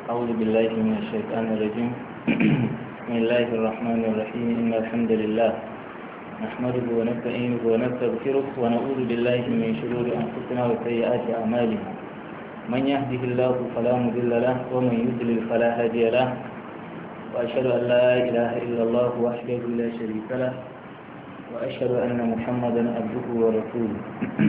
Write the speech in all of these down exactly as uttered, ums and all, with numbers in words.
أعوذ بالله من الشيطان الرجيم بسم الله الرحمن الرحيم إن الحمد لله نحمده ونستعينه ونستغفره ونعوذ بالله من شرور أنفسنا وسيئات أعمالنا من يهده الله فلا مضل له ومن يضلل فلا هادي له وأشهد أن لا إله إلا الله وحده لا شريك له وأشهد أن محمدا عبده ورسوله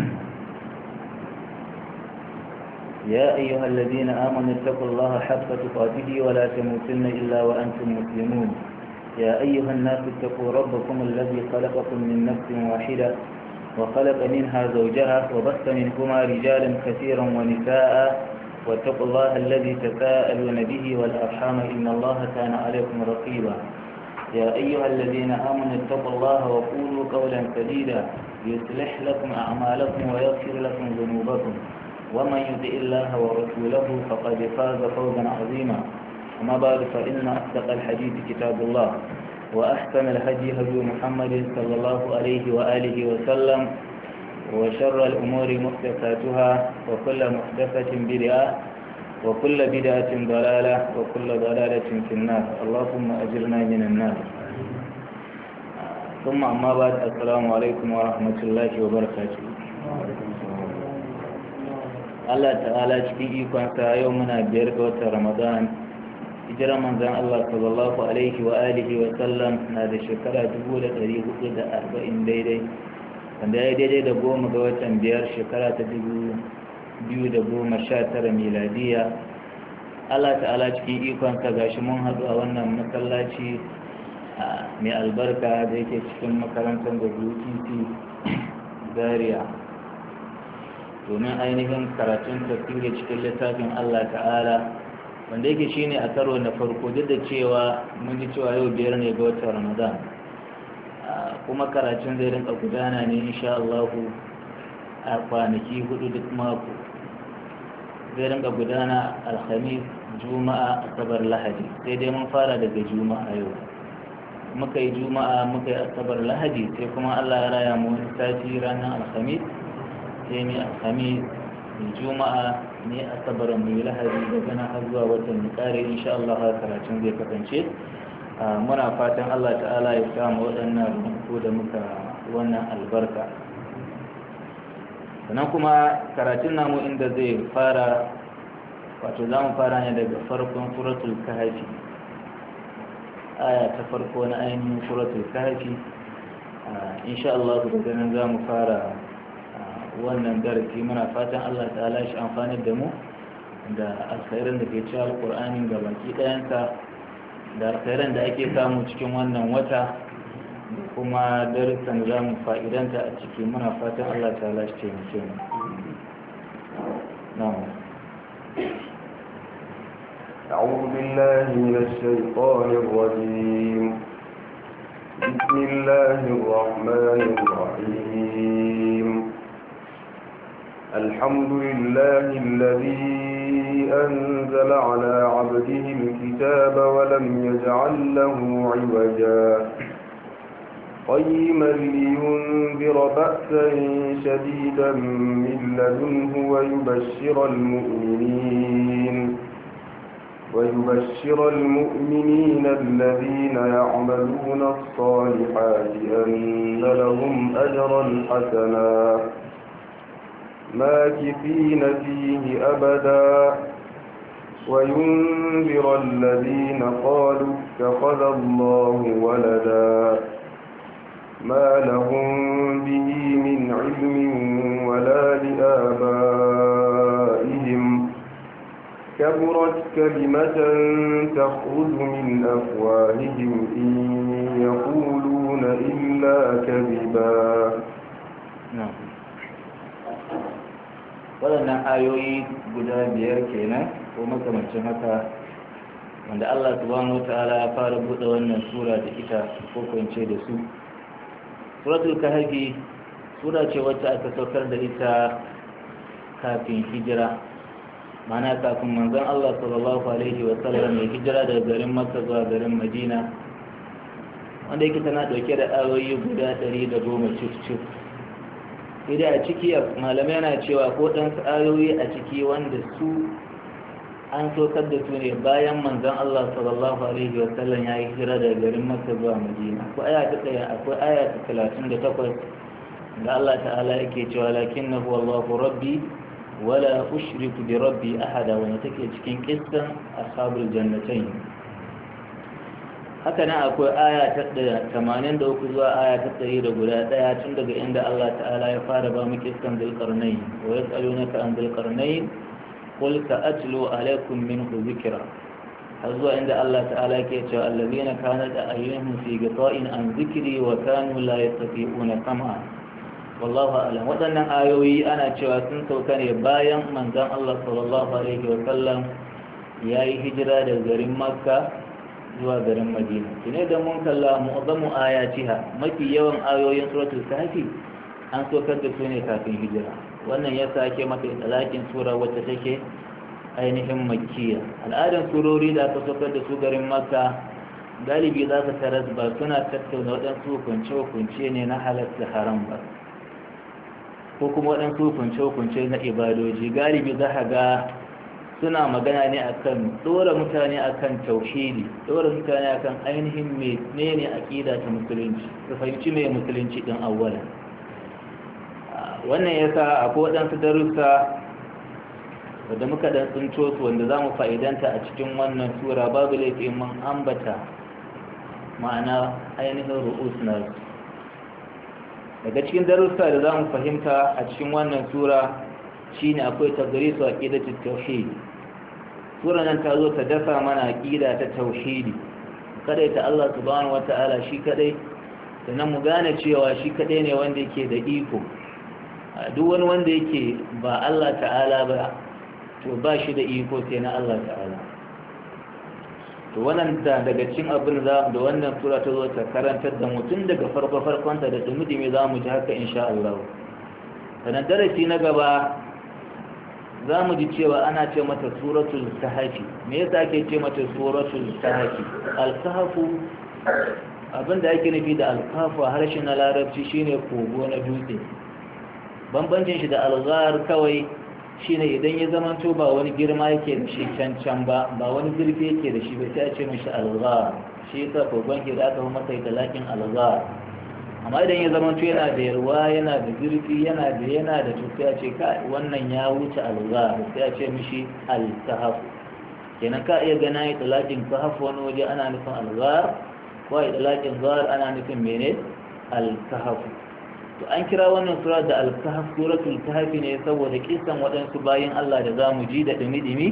يا أيها الذين آمنوا اتقوا الله حق تقاته ولا تموتن إلا وأنتم مسلمون يا أيها الناس اتقوا ربكم الذي خلقكم من نفس واحدة وخلق منها زوجها وبث منهما رجالا كثيرا ونساء واتقوا الله الذي تساءلون به والأرحام إن الله كان عليكم رقيبا يا أيها الذين آمنوا اتقوا الله وقولوا قولا سديدا يصلح لكم أعمالكم ويغفر لكم ذنوبكم ومن يطع الله ورسوله فقد فاز فوزا عظيما أما بعد فإن أصدق الحديث كتاب الله وأحسن الهدي هدي محمد صلى الله عليه وآله وسلم وشر الأمور محدثاتها وكل محدثة بدعة وكل بدعة ضلالة وكل ضلالة في النار اللهم أجرنا من النار ثم أما بعد السلام عليكم ورحمة الله وبركاته Allah ta'ala cikin ikonsa yau muna biyar ga watan Ramadan hijirar manzon Allah sallallahu alaihi wa alihi wa sallam na da shekara dubu da ɗari hudu da arba'in daidai wanda ya daidai da goma ga watan biyar shekara ta dubu biyu da goma sha tara miladiya. Allah ta'ala cikin ikonsa gashi mun haɗu a wannan masallaci mai albarka da yake cikin makarantar da W T C Zaria domin ainihin karatun tafsiri cikin littafin Allah ta'ala wanda yake shine a karo na farko duk da cewa mun ji cewa yau biyar ne ga watan Ramadan kuma karatun zai rinka gudana ne insha Allah a kwanaki hudu duk mako zai rinka gudana alhamis juma'a asabar lahadi sai dai mun fara daga juma'a yau muka yi juma'a muka yi asabar lahadi sai kuma Allah ya raya mu wani sati ranar alhamis sai ne alhamis juma'a ne asabar mai lahadi daga nan har zuwa watan kare insha Allah har karatun zai kasance muna fatan Allah ta'ala ya samu waɗannan rubutu da muka wannan albarka sannan kuma karatun namu inda zai fara wato za mu fara ne daga farkon suratul kahfi aya ta farko na ainihin suratul kahfi insha Allah daga nan za mu fara wannan darasi muna fatan Allah ta'ala shi amfani da mu da alkhairan da ke cikin alkur'ani ga baki ɗayansa da alkhairan da ake samu cikin wannan wata da kuma darussan za mu fa'idanta a ciki muna fatan Allah ta'ala shi taimake mu na'am أعوذ بالله من الشيطان الرجيم بسم الله الرحمن الرحيم الحمد لله الذي أنزل على عبده الكتاب ولم يجعل له عوجا قيما لينذر بأسا شديدا من لدنه ويبشر المؤمنين ويبشر المؤمنين الذين يعملون الصالحات أن لهم أجرا حسنا ماكثين فيه أبدا وينذر الذين قالوا اتخذ الله ولدا ما لهم به من علم ولا لآبائهم كبرت كلمة تخرج من أفواههم إن يقولون إلا كذبا نعم waɗannan ayoyi guda biyar kenan ko makamancin haka wanda Allah subhanahu wataala ya fara buɗe wannan sura da ita ko kwance da su suratul kahfi sura ce wacce aka saukar da ita kafin hijira mana kafin manzon Allah sallallahu alaihi wa sallam ya hijira daga garin Makka zuwa garin Madina wanda yake tana dauke da ayoyi guda ɗari da goma cif cif sai a ciki malamai yana cewa ko ɗan ayoyi a ciki wanda su an sokar da su ne bayan manzon Allah sallallahu alaihi wa sallam ya yi hijira daga garin Makka zuwa Madina. Akwai aya ta ɗaya akwai aya ta talatin da takwas da Allah ta'ala yake cewa lakinnahu wallahu rabbi wala ushriku bi rabbi ahada, wanda take cikin kissan ashabul jannatain. haka nan akwai aya ta tamanin da uku zuwa aya ta ɗari da guda ɗaya tun daga inda Allah ta'ala ya fara ba mu kissan Dhul-Qarnayn wa yas'alunaka an Dhul-Qarnayn qul sa'atlu alaykum minhu dhikra, har zuwa inda Allah ta'ala ke cewa allazina kanat a'yunuhum fi ghita'in an dhikri wa kanu la yastati'una sam'a. wallahu a'lam. waɗannan ayoyi ana cewa sun sauka ne bayan manzon Allah sallallahu alaihi wa sallam yayi hijira daga garin Makka zuwa garin Madina. kine da mun kalla mu'azzamu ayatiha, mafi yawan ayoyin suratul kahfi an saukar da su ne kafin hijira. wannan ya sake mata talakin sura wacce take ainihin makkiya. al'adan surori da aka saukar da su garin Makka galibi za ka taras ba suna tattauna waɗansu hukunce-hukunce ne na halatta haram ba, ko kuma waɗansu hukunce-hukunce na ibadoji. galibi za ka ga suna magana ne akan ɗora mutane akan tauhidi, ɗora mutane akan ainihin menene aƙida ta musulunci, su fahimci mai musulunci ɗin awwala. wannan ya sa akwai waɗansu darussa wadda muka ɗan tsinto su wanda za mu fa'idanta a cikin wannan sura. babu laifin mun ambata ma'ana ainihin ru'us na daga cikin darussa da za mu fahimta a cikin wannan sura shine akwai tadrisu aqidatut tauhid. sura nan ta zo ta dafa mana aqida ta tauhidi, kadai ta Allah subhanahu wataala shi kadai, sannan mu gane cewa shi kadai ne wanda yake da iko. duk wani wanda yake ba Allah ta'ala ba to ba shi da iko sai na Allah ta'ala. to wannan da daga cikin abin da wannan sura ta zo ta karantar da mutum daga farko farkonta da dumi-dumi za mu ji haka insha Allah. sannan darasi na gaba za mu ji cewa ana ce mata suratul kahfi. me yasa ake ce mata suratul kahfi? al-kahfu abinda ake nufi da al-kahfu a harshen na larabci shine kogo na dutse. bambancin shi da al-ghar kawai shine idan ya zama to ba wani girma yake da shi can can ba ba wani zurfi yake da shi ba sai a ce mishi al-ghar. shi yasa kogon ke da aka fi masa talakin al-ghar. amma idan ya zama to yana da yarwa yana da zurfi yana da yana da tuka ce ka wannan ya wuce al-ghar sai a ce mishi al-kahf. kenan ka iya gana yi talakin kahf wani waje ana nufin al-ghar, ko yi talakin ghar ana nufin mene al-kahf. to an kira wannan sura da al-kahf suratul kahf ne saboda kisan waɗansu bayin Allah da zamu ji da dumi-dumi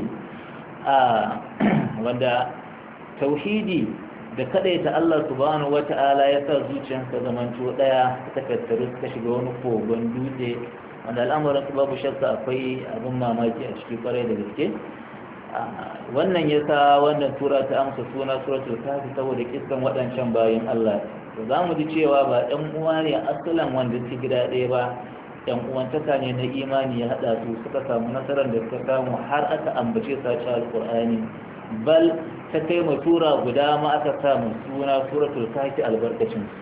a wanda tauhidi da kadaita Allah subhanahu wata'ala ya sa zuciyarsa zamanto daya ta tattaru ta shiga wani kogon dutse wanda al'amuran su babu shakka akwai abin mamaki a cikin kwarai da gaske. wannan ya sa wannan sura ta amsa suna suratul kahf saboda kisan waɗancan bayin Allah. to za mu ji cewa ba ɗan uwa ne asalan wanda su gida ɗaya ba, ɗan uwantaka ne na imani ya haɗa su suka samu nasarar da suka samu har aka ambace su a cikin alƙur'ani. bal ta kai ma tura guda ma aka samu suna suratul kahfi albarkacin su.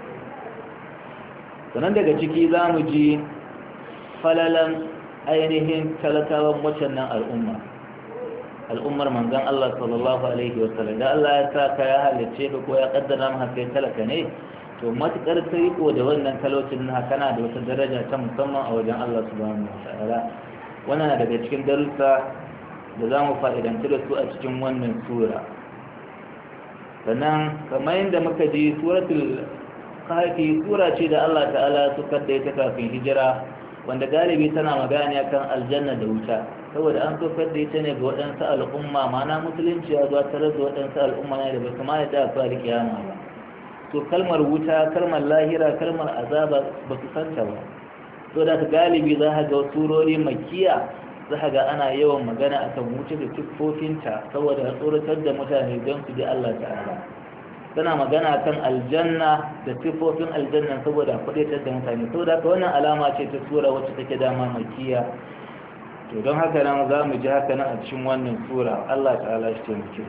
sannan daga ciki za mu ji falalan ainihin talakawan wacannan al'umma al'ummar manzon Allah sallallahu alaihi wa sallam. da Allah ya sa ka ya halicce ka ko ya kaddara maka kai talaka ne, to matukar kai ko da wannan talaucin na kana da wata daraja ta musamman a wajen Allah subhanahu wa ta'ala. wannan na daga cikin darussa da za mu fa'idanci da su a cikin wannan sura. sannan kamar yadda muka ji suratul kahfi sura ce da Allah ta'ala suka da ita kafin hijira, wanda galibi tana magana kan aljanna da wuta, saboda an sokar da ita ne ga waɗansu al'umma. mana musulunci ya zuwa tare da waɗansu al'umma ne da ba su ma ya ta fara kiyama ba. to kalmar wuta, kalmar lahira, kalmar azaba ba su santa ba. to da galibi za ka ga surori makiya za ka ga ana yawan magana akan wuta da siffofinta saboda tsoratar da mutane don su ji Allah ta'ala. tana magana kan aljanna da siffofin aljanna saboda kwadaitar da mutane. saboda ka wannan alama ce ta sura wacce take dama makiya. to don haka nan za mu ji haka nan a cikin wannan sura. Allah ta'ala shi ce muke.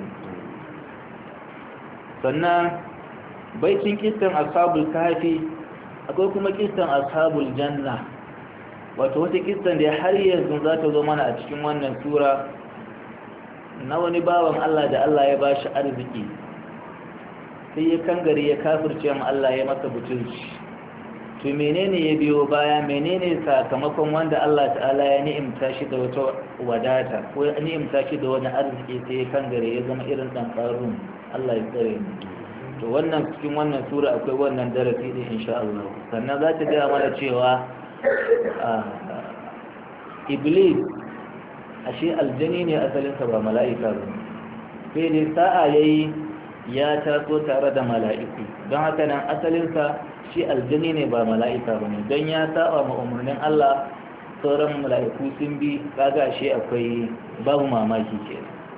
sannan baitin kissan ashabul kahfi akwai kuma kissan ashabul janna, wato wata kissan da har yanzu za ta zo mana a cikin wannan sura na wani bawan Allah da Allah ya bashi arziki sai ya kangare ya kafirce ma Allah ya masa butulci. To menene ya biyo baya, menene sakamakon wanda Allah ta'ala ya ni'imta shi da wata wadata ko ya ni'imta shi da wani arziki sai ya kangare ya zama irin dan qarun. Allah ya tsare mu. To wannan cikin wannan sura akwai wannan darasi din insha Allah. Sannan za ta ga mana cewa Iblis ashe aljani ne asalinsa ba mala'ika ba. Sai dai sa'a yayi ya taso tare da mala'iku, don haka nan asalinsa shi aljani ne ba mala'ika ba ne, don ya saba ma umarnin Allah sauran mala'iku sun bi, kaga shi akwai babu mamaki ke.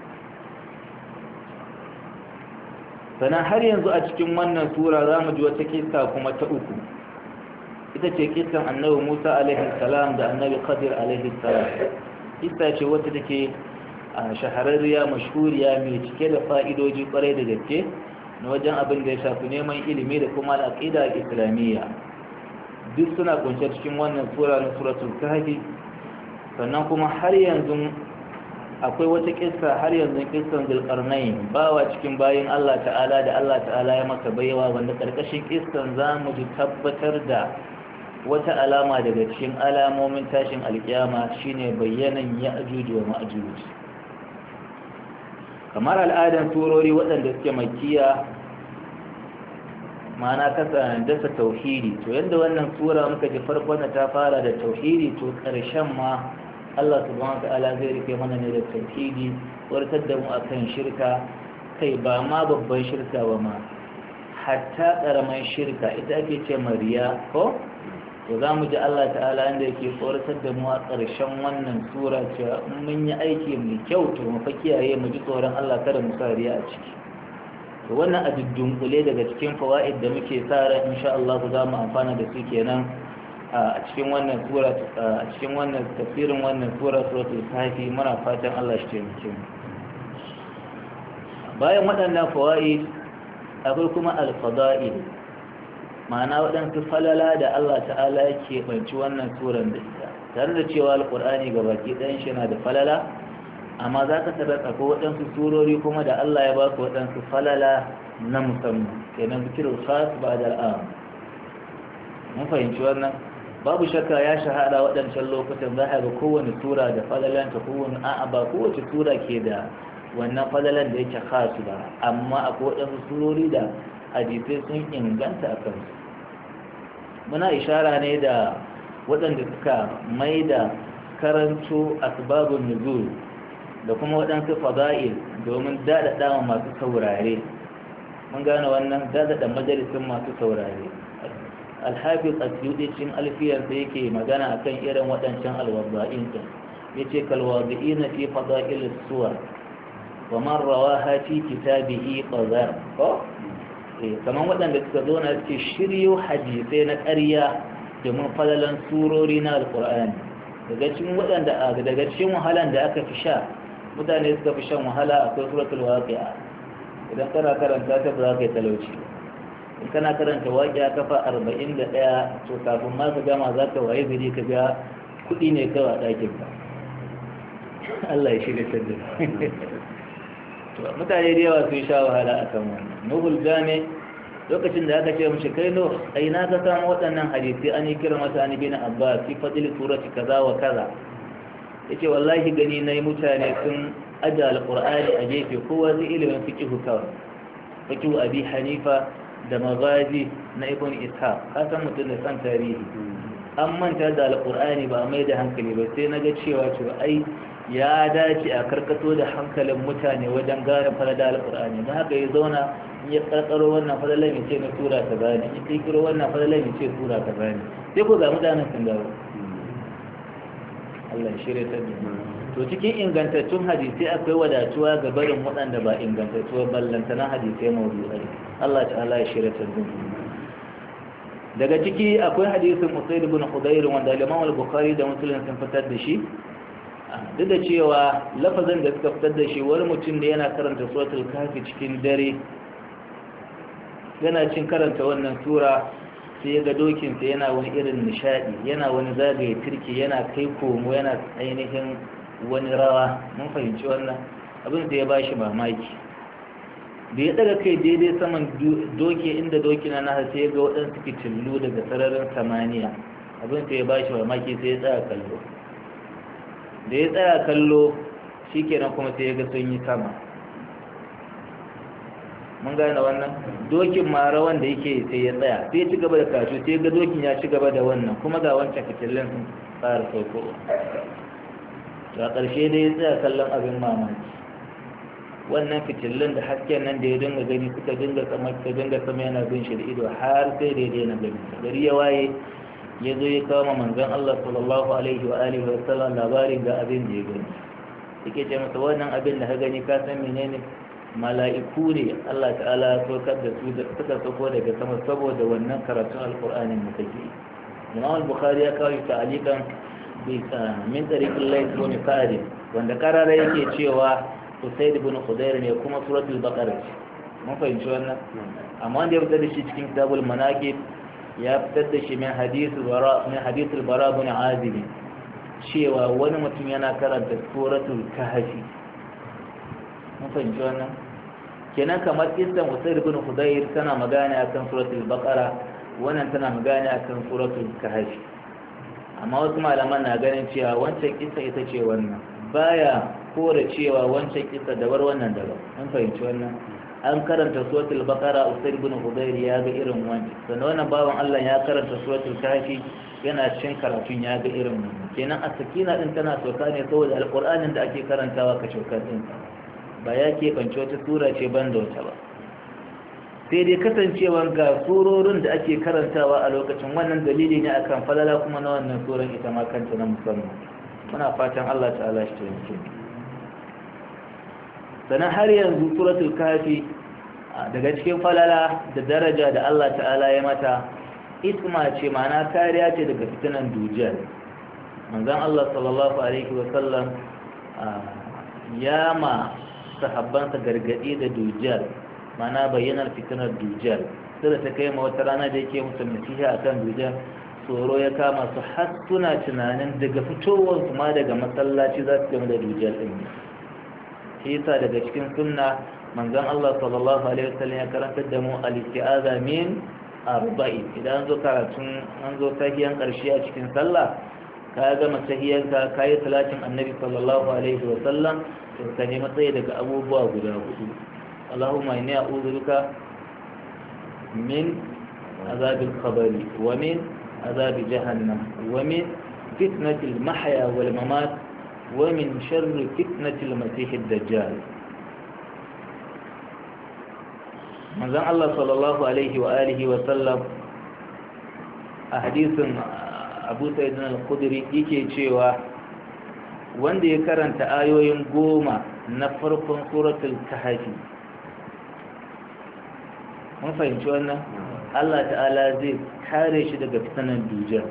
Sannan har yanzu a cikin wannan sura za mu ji wata kisa kuma ta uku, ita ce kisan annabi Musa alaihi salam da annabi Khadir alaihi salam. Kisa ce wata take shahararriya mashhuriya mai cike da fa'idoji kwarai da gaske na wajen abin da ya shafi neman ilimi da kuma al'aqida islamiyya. Duk suna kunshe cikin wannan sura na suratul kahfi. Sannan kuma har yanzu akwai wata kissa, har yanzu kissan Zulqarnain, bawa cikin bayin Allah ta'ala da Allah ta'ala ya masa baiwa, wanda karkashin kissan zamu ji tabbatar da wata alama daga cikin alamomin tashin alkiyama shine bayyanan ya'juj wa ma'juj. Kamar al'adan surori waɗanda suke makkiya, ma'ana kasa dasa tauhidi, to yanda wannan sura muka ji farkon ta fara da tauhidi, to ƙarshen ma Allah subhanahu wata'ala zai rike mana ne da tauhidi, warkar da mu akan shirka, kai ba ma babban shirka ba ma hatta ƙaramin shirka ita ake ce mariya ko. To za mu ji Allah ta'ala inda yake tsoratar da mu a ƙarshen wannan sura cewa in mun yi aiki mai kyau to mu fa kiyaye mu ji tsoron Allah kada mu sa riya a ciki. To wannan a dunkule daga cikin fawaid da muke sa ran insha Allah za mu amfana da su kenan a cikin wannan sura, a cikin wannan tafsirin wannan sura suratul kahfi. Muna fatan Allah shi taimake mu. Bayan waɗannan fawaid akwai kuma al-fada'il, ma'ana waɗansu falala da Allah ta'ala yake banci wannan suran da ita, tare da cewa alƙur'ani ga baki ɗayan shi na da falala, amma za ka tarar akwai waɗansu surori kuma da Allah ya ba su waɗansu falala na musamman, kenan zikirul khas ba da al'am. Mun fahimci wannan? Babu shakka ya shahara waɗancan lokutan za a ga kowane sura da falalanta, kowane a'a ba kowace sura ke da wannan falalan da yake khasu ba, amma akwai waɗansu surori da hadisai sun inganta a kansu. Muna ishara ne da waɗanda suka mai da karanto asbabun nuzul da kuma waɗansu fada'il domin daɗaɗa masu saurare. Mun gane wannan, daɗaɗa majalisun masu saurare. Alhafiz Asyuɗi cikin alfiyarsa yake magana akan irin waɗancan alwadda'in ɗin, yace kalwadda'ina fi fada'il suwar wa man rawaha fi kitabihi qadar ko kamar waɗanda suka zo na suke shiryo hadisai na ƙarya domin falalan surori na alƙur'ani. Daga cikin waɗanda daga cikin wahalan da aka fi sha, mutane suka fi shan wahala, akwai suratul waqi'a. Idan kana karanta ta ba za ka yi talauci. In kana karanta waqi'a kafa arba'in da ɗaya, to kafin ma ka gama za ka waye gari ka ga kuɗi ne kawai a ɗakin ka. Allah ya shirya ta mutane da yawa sun sha wahala a kan wannan. Nuhul Jami lokacin da aka ce mashi kai Nuh, ai na ka samu waɗannan hadisi an yi kira masa an bin Abbas fi fadli surati kaza wa kaza. Yace wallahi gani nayi mutane sun aja alqur'ani a gefe, kowa zai ilimin fiqh kawai. Fiqh Abi Hanifa da Maghazi na Ibn Ishaq, ka san mutum da san tarihi. An manta da alqur'ani ba mai da hankali ba, sai naga cewa to ai ya dace a karkato da hankalin mutane wajen gane falala alƙur'ani. Na haka ya zauna in ya karkaro wannan falalar ya ce na tura ta bani, in ya kiro wannan falalar ya ce tura ta bani, sai ko ga mutanen sun dawo. Allah ya shirya ta duniya. To cikin ingantattun hadisai akwai wadatuwa ga barin waɗanda ba ingantattuwa ballantana hadisai mawdu'ai. Allah ta'ala ya shirya ta duniya. Daga ciki akwai hadisin Usayd ibn Hudayr wanda Imam al-Bukhari da Muslim sun fitar da shi. Duk da cewa lafazin da suka fitar da shi, wani mutum da yana karanta suratul kahfi cikin dare, yana cin karanta wannan sura sai ya ga dokinsa yana wani irin nishadi, yana wani zagaye turki, yana kai komo, yana ainihin wani rawa. Mun fahimci wannan. abin da ya bashi mamaki da ya daga kai daidai saman doke inda doki na nasa sai ya ga waɗansu fitillu daga sararin samaniya abin da ya bashi mamaki sai ya tsaya kallo da ya tsaya kallo shikenan kuma sai ya ga sun yi sama mun gane wannan dokin mara wanda yake sai ya tsaya sai ya ci gaba da kashu sai ga dokin ya ci gaba da wannan kuma ga wancan fitillin sun fara sauko to a ƙarshe dai ya tsaya kallon abin mamaki wannan fitillin da hasken nan da ya dinga gani suka dinga sama suka dinga sama yana bin shi da ido har sai da ya daina gani gari ya waye ya zo ya kawo manzon Allah sallallahu alaihi wa alihi wa sallam labarin ga abin da ya gani yake ce masa wannan abin da ka gani ka san menene mala'iku ne Allah ta'ala ya saukar da su suka sauko daga sama saboda wannan karatun alqur'anin da kake Imam al-Bukhari ya kawo ta'alikan bi min tariqil layth wa nifad wanda karara yake cewa Usayd ibn Khudayr ne kuma suratul Baqara mun fahimci wannan amma wanda ya fitar da shi cikin kitabul manaqib ya fitar da shi min hadithul bara min hadithul bara ibn azib cewa wani mutum yana karanta suratul kahfi mun fahimci wannan kenan kamar kissan Usayd ibn Khudayr tana magana akan suratul Baqara wannan tana magana akan suratul kahfi amma wasu malaman na ganin cewa wancan kissa ita ce wannan baya kore cewa wancan kissa dabar wannan dabar mun fahimci wannan an karanta suratul Baqara Usayd ibn Khudayr ya ga irin wannan sannan wannan bawan Allah ya karanta suratul kahfi yana cikin karatun ya ga irin wannan kenan a sakina din tana sauka ne saboda alqur'anin da ake karantawa ka shokar din ba ya keɓance wata sura ce ban da wata ba sai dai kasancewa ga surorin da ake karantawa a lokacin wannan dalili ne akan falala kuma na wannan suran ita ma kanta na musamman muna fatan Allah ta'ala shi taimake mu sannan har yanzu suratul kafi daga cikin falala da daraja da Allah ta'ala ya mata isma ce ma'ana kariya ce daga fitinan dujjal manzon Allah sallallahu alaihi wa sallam ya ma sahabbansa gargadi da dujjal mana bayyanar fitinar dujjal sai da ta kai ma wata rana da yake musu nasiha akan dujjal tsoro ya kama su har suna tunanin daga fitowar su ma daga masallaci za su gama da dujjal din shi yasa daga cikin sunna manzon Allah sallallahu alaihi wasallam ya karantar da mu al-isti'aza min arba'i idan zo karatun an zo tahiyan karshe a cikin sallah ka gama tahiyanka kai salatin annabi sallallahu alaihi wasallam to ka nemi tsaye daga abubuwa guda hudu اللهم إني أعوذ بك من عذاب القبر ومن عذاب جهنم ومن فتنة المحيا والممات ومن شر فتنة المسيح الدجال من ذن الله صلى الله عليه وآله وسلم أحاديث أبو سيدنا الخدري يكي cewa wanda ya karanta ayoyin goma na farkon suratul kahfi mun fahimci wannan Allah ta'ala zai kare shi daga fitanan dujjal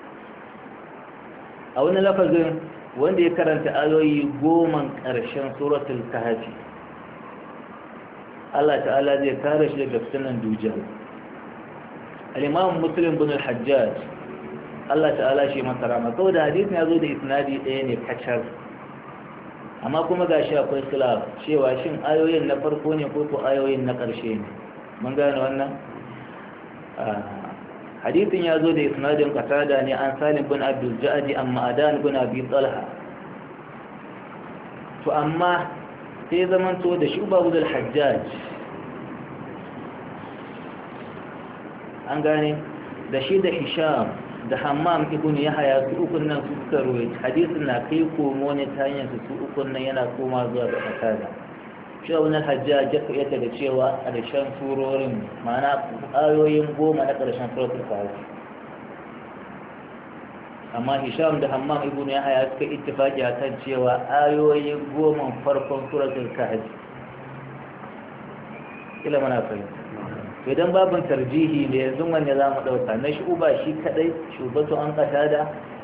a wani lafazin wanda ya karanta ayoyi goma ƙarshen suratul kahfi Allah ta'ala zai kare shi daga fitanan dujjal al-imam muslim bin al-hajjaj Allah ta'ala shi masa rahama saboda hadisin ya zo da isnadi ɗaya ne kacar amma kuma gashi akwai khilaf cewa shin ayoyin na farko ne ko ko ayoyin na ƙarshe ne mun gane wannan hadithin ya zo da isnadin qatada ne an salim bin abdul ja'di an ma'adan bin abi talha to amma sai zaman to da shuba bin al-hajjaj an gane da shi da hisham da hammam ibn yahya su ukun nan su suka rawaita hadisin na kai komo ne ta hanyar su ukun nan yana koma zuwa ga qatada shawun al-hajjaj ya daga cewa a ƙarshen surorin ma'ana ayoyin goma na ƙarshen suratul kahfi amma hisham da hammam ibn yahya suka ittifaqi akan cewa ayoyin goma farkon suratul kahfi kila mana fahimta idan babin tarjihi ne yanzu wanne za mu ɗauka na shuba shi kadai shubatu an qatada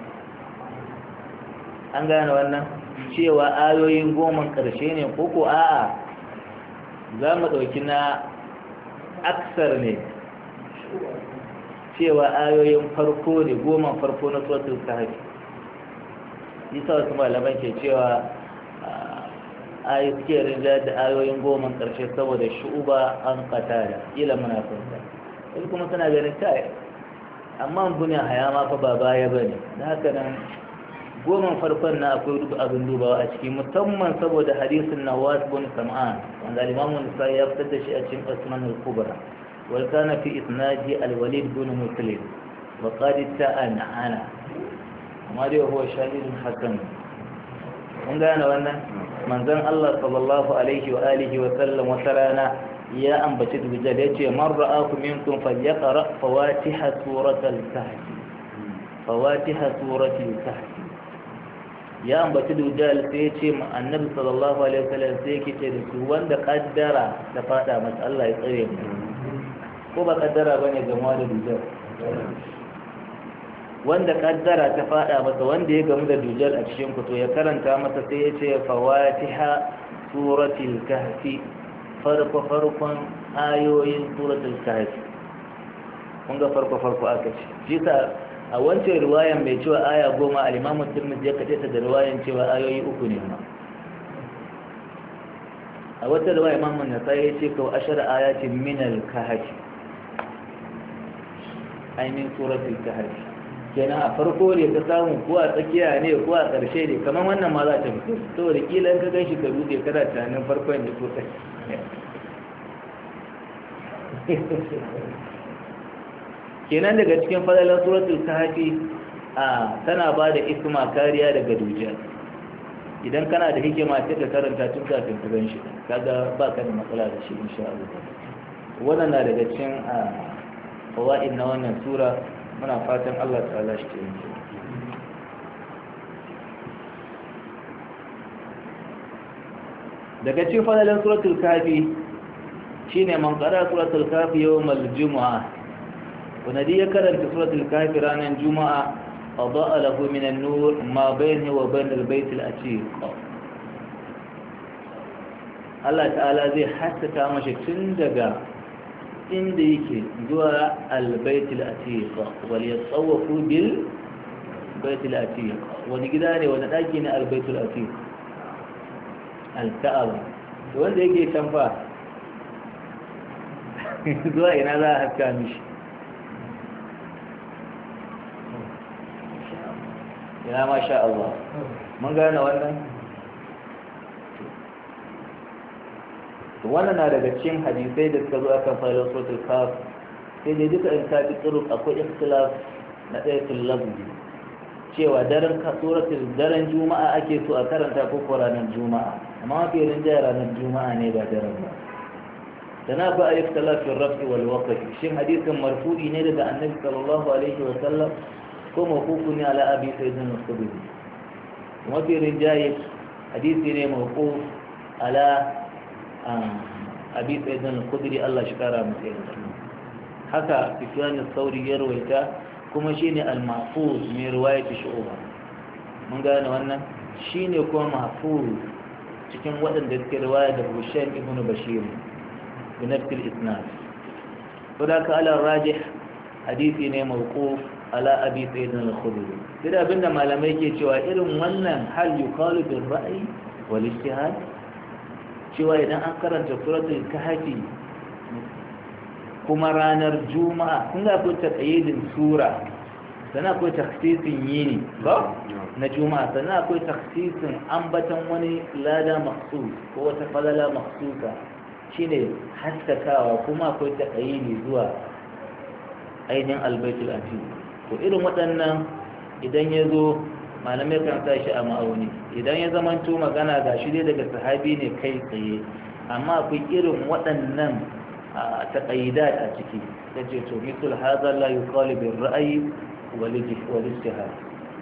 an gane wannan cewa ayoyin goma ƙarshe ne ko ko a'a za mu ɗauki na aksar ne cewa ayoyin farko ne goma farko na suratul kahfi isa wasu malaman ke cewa ayi suke rinja da ayoyin goma karshe saboda shu'uba an qatada ila munafika sai kuma suna ganin kai amma bunya hayama fa ba baya bane dan haka nan goma farkon na akwai duk abin dubawa a ciki musamman saboda hadisin Nawas bin Sam'an wanda Imam An-Nasa'i ya fitar da shi a cikin Asman al-Kubra wal kana fi isnadi al-Walid bin Muslim wa qad ta'ana ana amma dai huwa shahidun hasan mun gane wannan manzon Allah sallallahu alaihi wa alihi wa sallam wa sarana ya ambaci dujal yace man ra'akum minkum falyaqra fawatiha suratul kahf fawatiha suratul kahf ya ambaci dujal sai ya ce annabi sallallahu alaihi wasallam sai yake ce da su wanda kaddara ta fada masa Allah ya tsare mu ko ba kaddara bane gamuwa da dujal wanda kaddara ta fada masa wanda ya gamu da dujal a cikin ku to ya karanta masa sai ya ce fawatiha suratul kahfi farko farkon ayoyin suratul kahfi kun ga farko farko aka ce shi ta a wancan riwayan mai cewa aya goma al-Imam Tirmidhi ya kace ta da riwayan cewa ayoyi uku ne ma a wata riwaya Imam An-Nasa'i ya ce ko ashara ayatin min al-kahf ainin suratul kahf kenan a farko ne ka samu ko a tsakiya ne ko a ƙarshe ne kamar wannan ma za ta fito saboda kila in ka ganshi ka rude kana tunanin farkon da ko kenan daga cikin fadalan suratul kahfi a tana ba da isma kariya daga dujjal idan kana da hikima sai ka karanta tun kafin ka ganshi kaga ba ka da matsala da shi insha Allah wannan na daga cikin fawaid na wannan sura muna fatan Allah ta'ala shi taimake daga cikin fadalan suratul kahfi shine man qara suratul kahfi yawmal jumu'ah wanda ya karanta suratul kahfi ranar juma'a adaa lahu min an-nur ma baynahu wa bain al-bayt al-atiq Allah ta'ala zai haskaka mashi tun daga inda yake zuwa al-bayt al-atiq wal yatawafu bil bayt al-atiq wani gida ne wani daki ne al-bayt al-atiq al-ka'aba wanda yake tamfa zuwa ina za a haska mishi ina masha Allah mun gane wannan wannan na daga cikin hadisai da suka zo akan fara suratul kaf sai dai duka in ka bi tsuru akwai ikhtilaf na ayatul lafzi cewa daren ka suratul daren juma'a ake so a karanta ko ko ranar juma'a amma mafi rinjaye ranar juma'a ne ba daren ba sana ba ikhtilaf fi rafi wal waqf shin hadisin marfu'i ne daga annabi sallallahu alaihi wa sallam ko mawqufu ne ala abi sayyidina al-khudri mafi rinjaye hadisi ne mawquf ala abi sayyidina al-khudri Allah shi kara masa yarda haka sufyan al-thawri ya rawaita kuma shine al-mahfuz mai riwayat shu'ba mun gane wannan shine kuma mahfuz cikin waɗanda suke riwaya da Hushaym ibn Bashir bi nafs al-isnad wadaka ala rajih hadisi ne mawquf ala abi sayyidina al-khudri sai abinda malamai ke cewa irin wannan hal yuqalu bil ra'yi wal ijtihad cewa idan an karanta suratul kahfi kuma ranar juma'a kun ga akwai taqyidin sura sannan akwai takhsisin yini ba na juma'a sannan akwai takhsisin ambatan wani lada makhsus ko wata falala makhsusa shine haskakawa kuma akwai taqyidi zuwa ainihin albaitul atiq to irin waɗannan idan ya zo malamai kan sa shi a ma'auni idan ya zamanto magana ga shi dai daga sahabi ne kai tsaye amma akwai irin waɗannan taqayidat a ciki ta ce to mitul hadha la yuqalu bil ra'yi wal ijtihad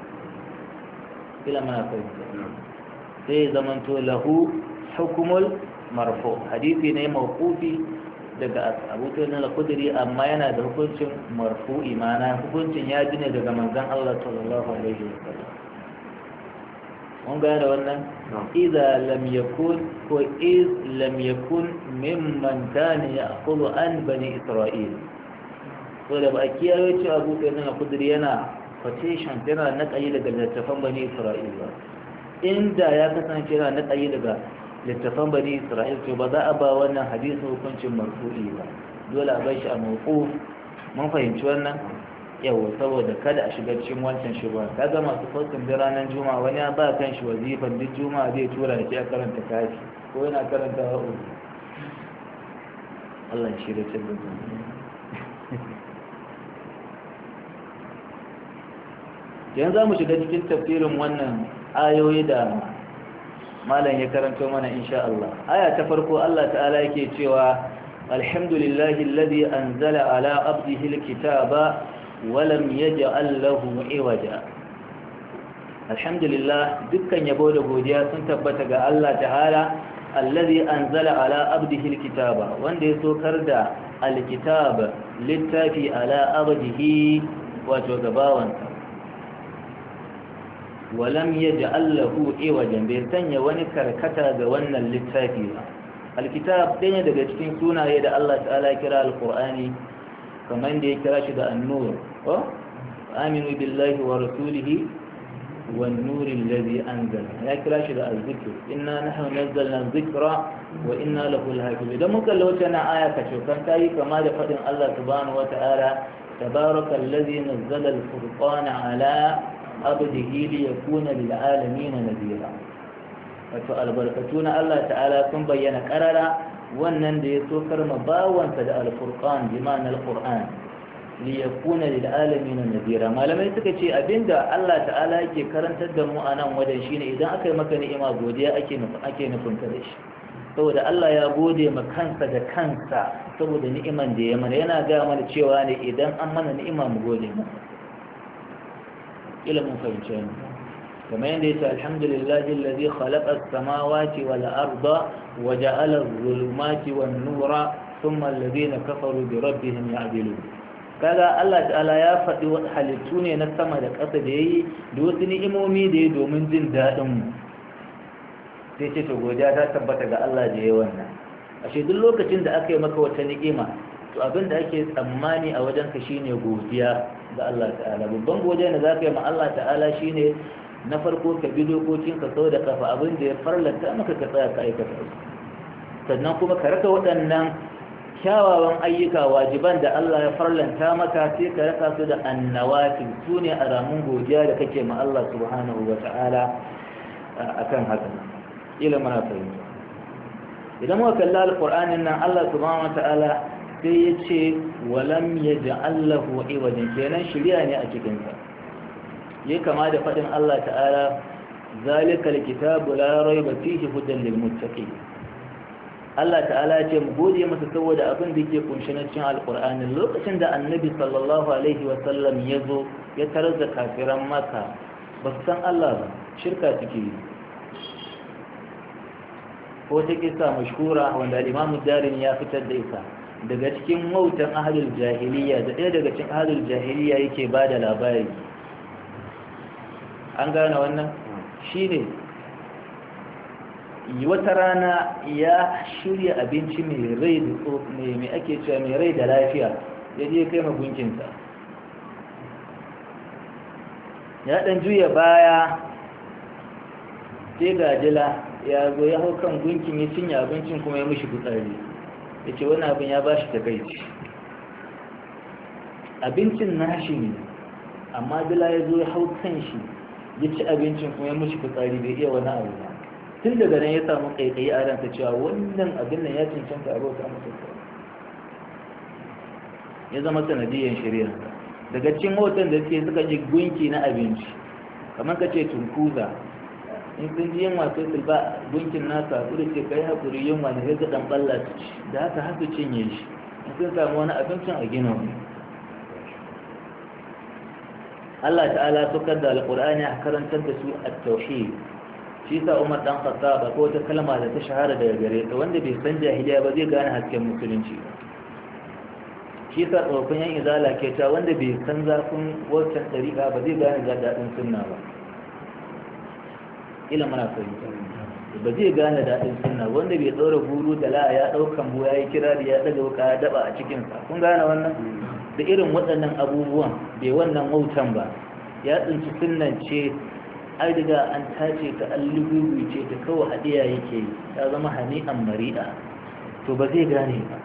kila ma fahimta sai zamanto lahu hukmul marfu hadisi ne mawqufi daga Abu Sa'id al-Khudri amma yana da hukuncin marfu'i mana hukuncin ya ji ne daga manzon Allah sallallahu alaihi wasallam mun gane wannan idza lam yakun ko iz lam yakun mimman kana ya'khudhu an bani Isra'il to da ba kiyaye cewa Abu Sa'id al-Khudri yana quotation yana naqayi daga littafan bani Isra'il ba inda ya kasance yana naqayi daga littafan bani isra'il to ba za a ba wannan hadisi hukuncin marfu'i ba dole a bar shi a mawquf mun fahimci wannan yawa saboda kada a shiga cikin wancan shubha kaga masu fasin da ranar juma'a wani ya ba kan shi wazifan duk juma'a zai tura shi a karanta kafi ko yana karanta wa'u Allah shi da tabbata yanzu za mu shiga cikin tafsirin wannan ayoyi da malam ya karanto mana insha Allah aya ta farko Allah ta'ala yake cewa alhamdulillahi alladhi anzala ala abdihi alkitaba wa lam yaj'al lahu iwaja alhamdulillah dukkan yabo da godiya sun tabbata ga Allah ta'ala alladhi anzala ala abdihi alkitaba wanda ya sokar da alkitab littafi ala abdihi wato gabawansa walam yaj'al lahu iwajan bai sanya wani karkata ga wannan littafi ba alkitab ɗaya daga cikin sunaye da Allah ta'ala kira alqur'ani kamar da ya kira shi da an-nur ko aminu billahi wa rasulihi wan nuri alladhi anzala ya kira shi da al-zikr inna nahnu nazzalna adh-dhikra wa inna lahu lahafizun idan muka lauta na aya ka shokan tayi kama da fadin Allah subhanahu wa ta'ala tabarakallazi nazzala al-furqana ala abdihi li yakuna lil alamin nadira wato albarkatu na Allah ta'ala sun bayyana karara wannan da ya sokar ma bawansa da al-furqan bi ma'ana al-qur'an li yakuna lil alamin nadira malamai suka ce abinda Allah ta'ala yake karantar da mu anan wajen shine idan aka yi maka ni'ima godiya ake nufi ake nufin ka da shi saboda Allah ya gode ma kansa da kansa saboda ni'iman da ya mana yana ga mana cewa ne idan an mana ni'ima mu gode masa ilimin fahimce ne كما يندي الحمد لله الذي خلق السماوات والأرض وجعل الظلمات والنور ثم الذين كفروا بربهم يعدلون kaga Allah ta'ala ya faɗi halittu ne na sama da ƙasa da yayi da wasu ni'imomi da yayi domin jin daɗin mu sai ce to godiya ta tabbata ga Allah da yayi wannan ashe duk lokacin da aka yi maka wata ni'ima to abin da ake tsammani a wajen ka shine godiya ga Allah ta'ala babban godiya da zaka yi ma Allah ta'ala shine na farko ka bi dokokin ka sau da kafa abin da ya farlanta maka ka tsaya ka aikata su sannan kuma ka raka waɗannan kyawawan ayyuka wajiban da Allah ya farlanta maka sai ka raka su da annawafil su ne alamun godiya da kake ma Allah subhanahu wa ta'ala akan haka ila mana fahimta idan muka kalla alqur'anin nan Allah subhanahu wa ta'ala sai ya ce walam yaj'al lahu iwajan kenan shiriya ne a cikin sa ya kama da faɗin Allah ta'ala zalikal kitabu la raiba fihi hudan lil muttaqin Allah ta'ala ya ce mu gode masa saboda abin da yake kunshi na cikin alqur'ani lokacin da annabi sallallahu alaihi wa sallam ya zo ya tarar da kafiran Makka ba su san Allah ba shirka suke yi ko ta kisa mashhura wanda al-Imam Darin ya fitar da ita daga cikin mautan ahlul jahiliya da ɗaya daga cikin ahlul jahiliya yake bada labari an gane wannan shi ne wata rana ya shirya abinci mai rai da tsofne mai ake cewa mai rai da lafiya ya je kai magunkinsa ya dan juya baya sai gajila ya zo ya hau kan gunkin ya cinye abincin kuma ya mishi fitsari ya ce wani abin ya ba shi takaici abincin nashi ne amma dila ya zo ya hau kan shi ya ci abincin kuma ya mushi fitsari bai iya wani abu ba tun daga nan ya samu kaikayi a ransa cewa wannan abin nan ya cancanta a bauta masa ya zama sanadiyyar shari'a daga cikin hoton da suke suka ji gunki na abinci kamar ka ce tunkuza in sun ji yunwa sai su ba gunkin nasa kuri ce kai haƙuri yunwa da ga dan balla su ci da haka haka cinye shi in sun samu wani abincin a gina wani Allah ta'ala sukar da alƙur'ani a karantar da su a tauhid shi sa Umar dan Khattab ko wata kalma da ta shahara daga gare ta wanda bai san jahiliya ba zai gane hasken musulunci shi sa tsofin yan izala ke ta wanda bai san zafin wancan tariqa ba zai gane daɗin sunna ba ila mana fahimta ba zai gane daɗin sunna wanda bai ɗaura guru da la ya ɗaukan bu ya yi kirari ya ɗaga wuka ya daba a cikinsa kun gane wannan da irin waɗannan abubuwan bai wannan wautan ba ya tsinci sunnan ce ai daga an tace ta allubi ce ta kawai hadiya yake ta zama hani'an mari'a to ba zai gane ba.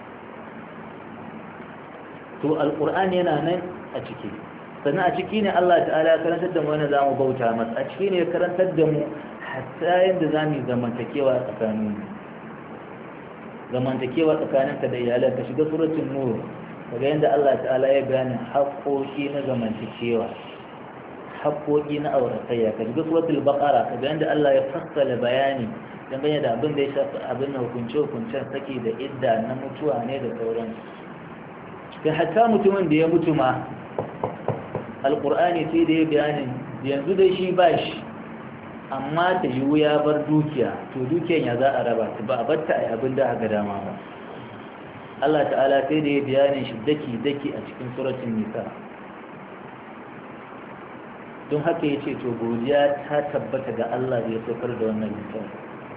to alqur'ani yana nan a ciki, sannan a ciki ne Allah ta'ala ya karantar da mu wani zamu bauta masa, a ciki ne ya karantar da mu hatta yadda zamu zamantakewa tsakanin zamantakewa tsakaninka da iyalanka. ka shiga suratul nur kaga yadda Allah ta'ala ya bayani haƙoƙi na zamantakewa, haƙoƙi na auratayya. ka shiga suratul baqara kaga yadda Allah ya fassala bayani dangane da abin da ya shafi abin da hukunce-hukuncen saki da idda na mutuwa ne da sauransu. kai hatta mutumin da ya mutu ma alƙur'ani sai da ya bayanin yanzu dai shi ba shi, amma ta yiwu ya bar dukiya, to dukiyan ya za a raba ta ba a batta a yi abin da aka dama ba. Allah ta'ala sai da ya bayanin shi daki-daki a cikin suratun nisa. don haka ya ce to godiya ta tabbata ga Allah da ya saukar da wannan littafi.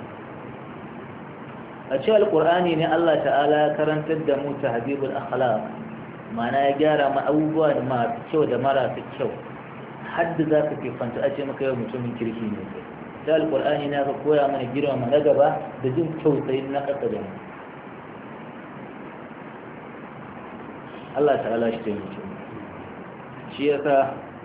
a ce alƙur'ani ne Allah ta'ala ya karantar da mu tahdhibul akhlaq, ma'ana ya gyara ma abubuwa da masu kyau da marasa kyau, hadda za ka fanta a ce maka yau mutumin kirki ne. ta alƙur'ani na ka koya mana girma na gaba da jin tausayin na ƙasa da mu. Allah ta'ala shi taimake mu. shi yasa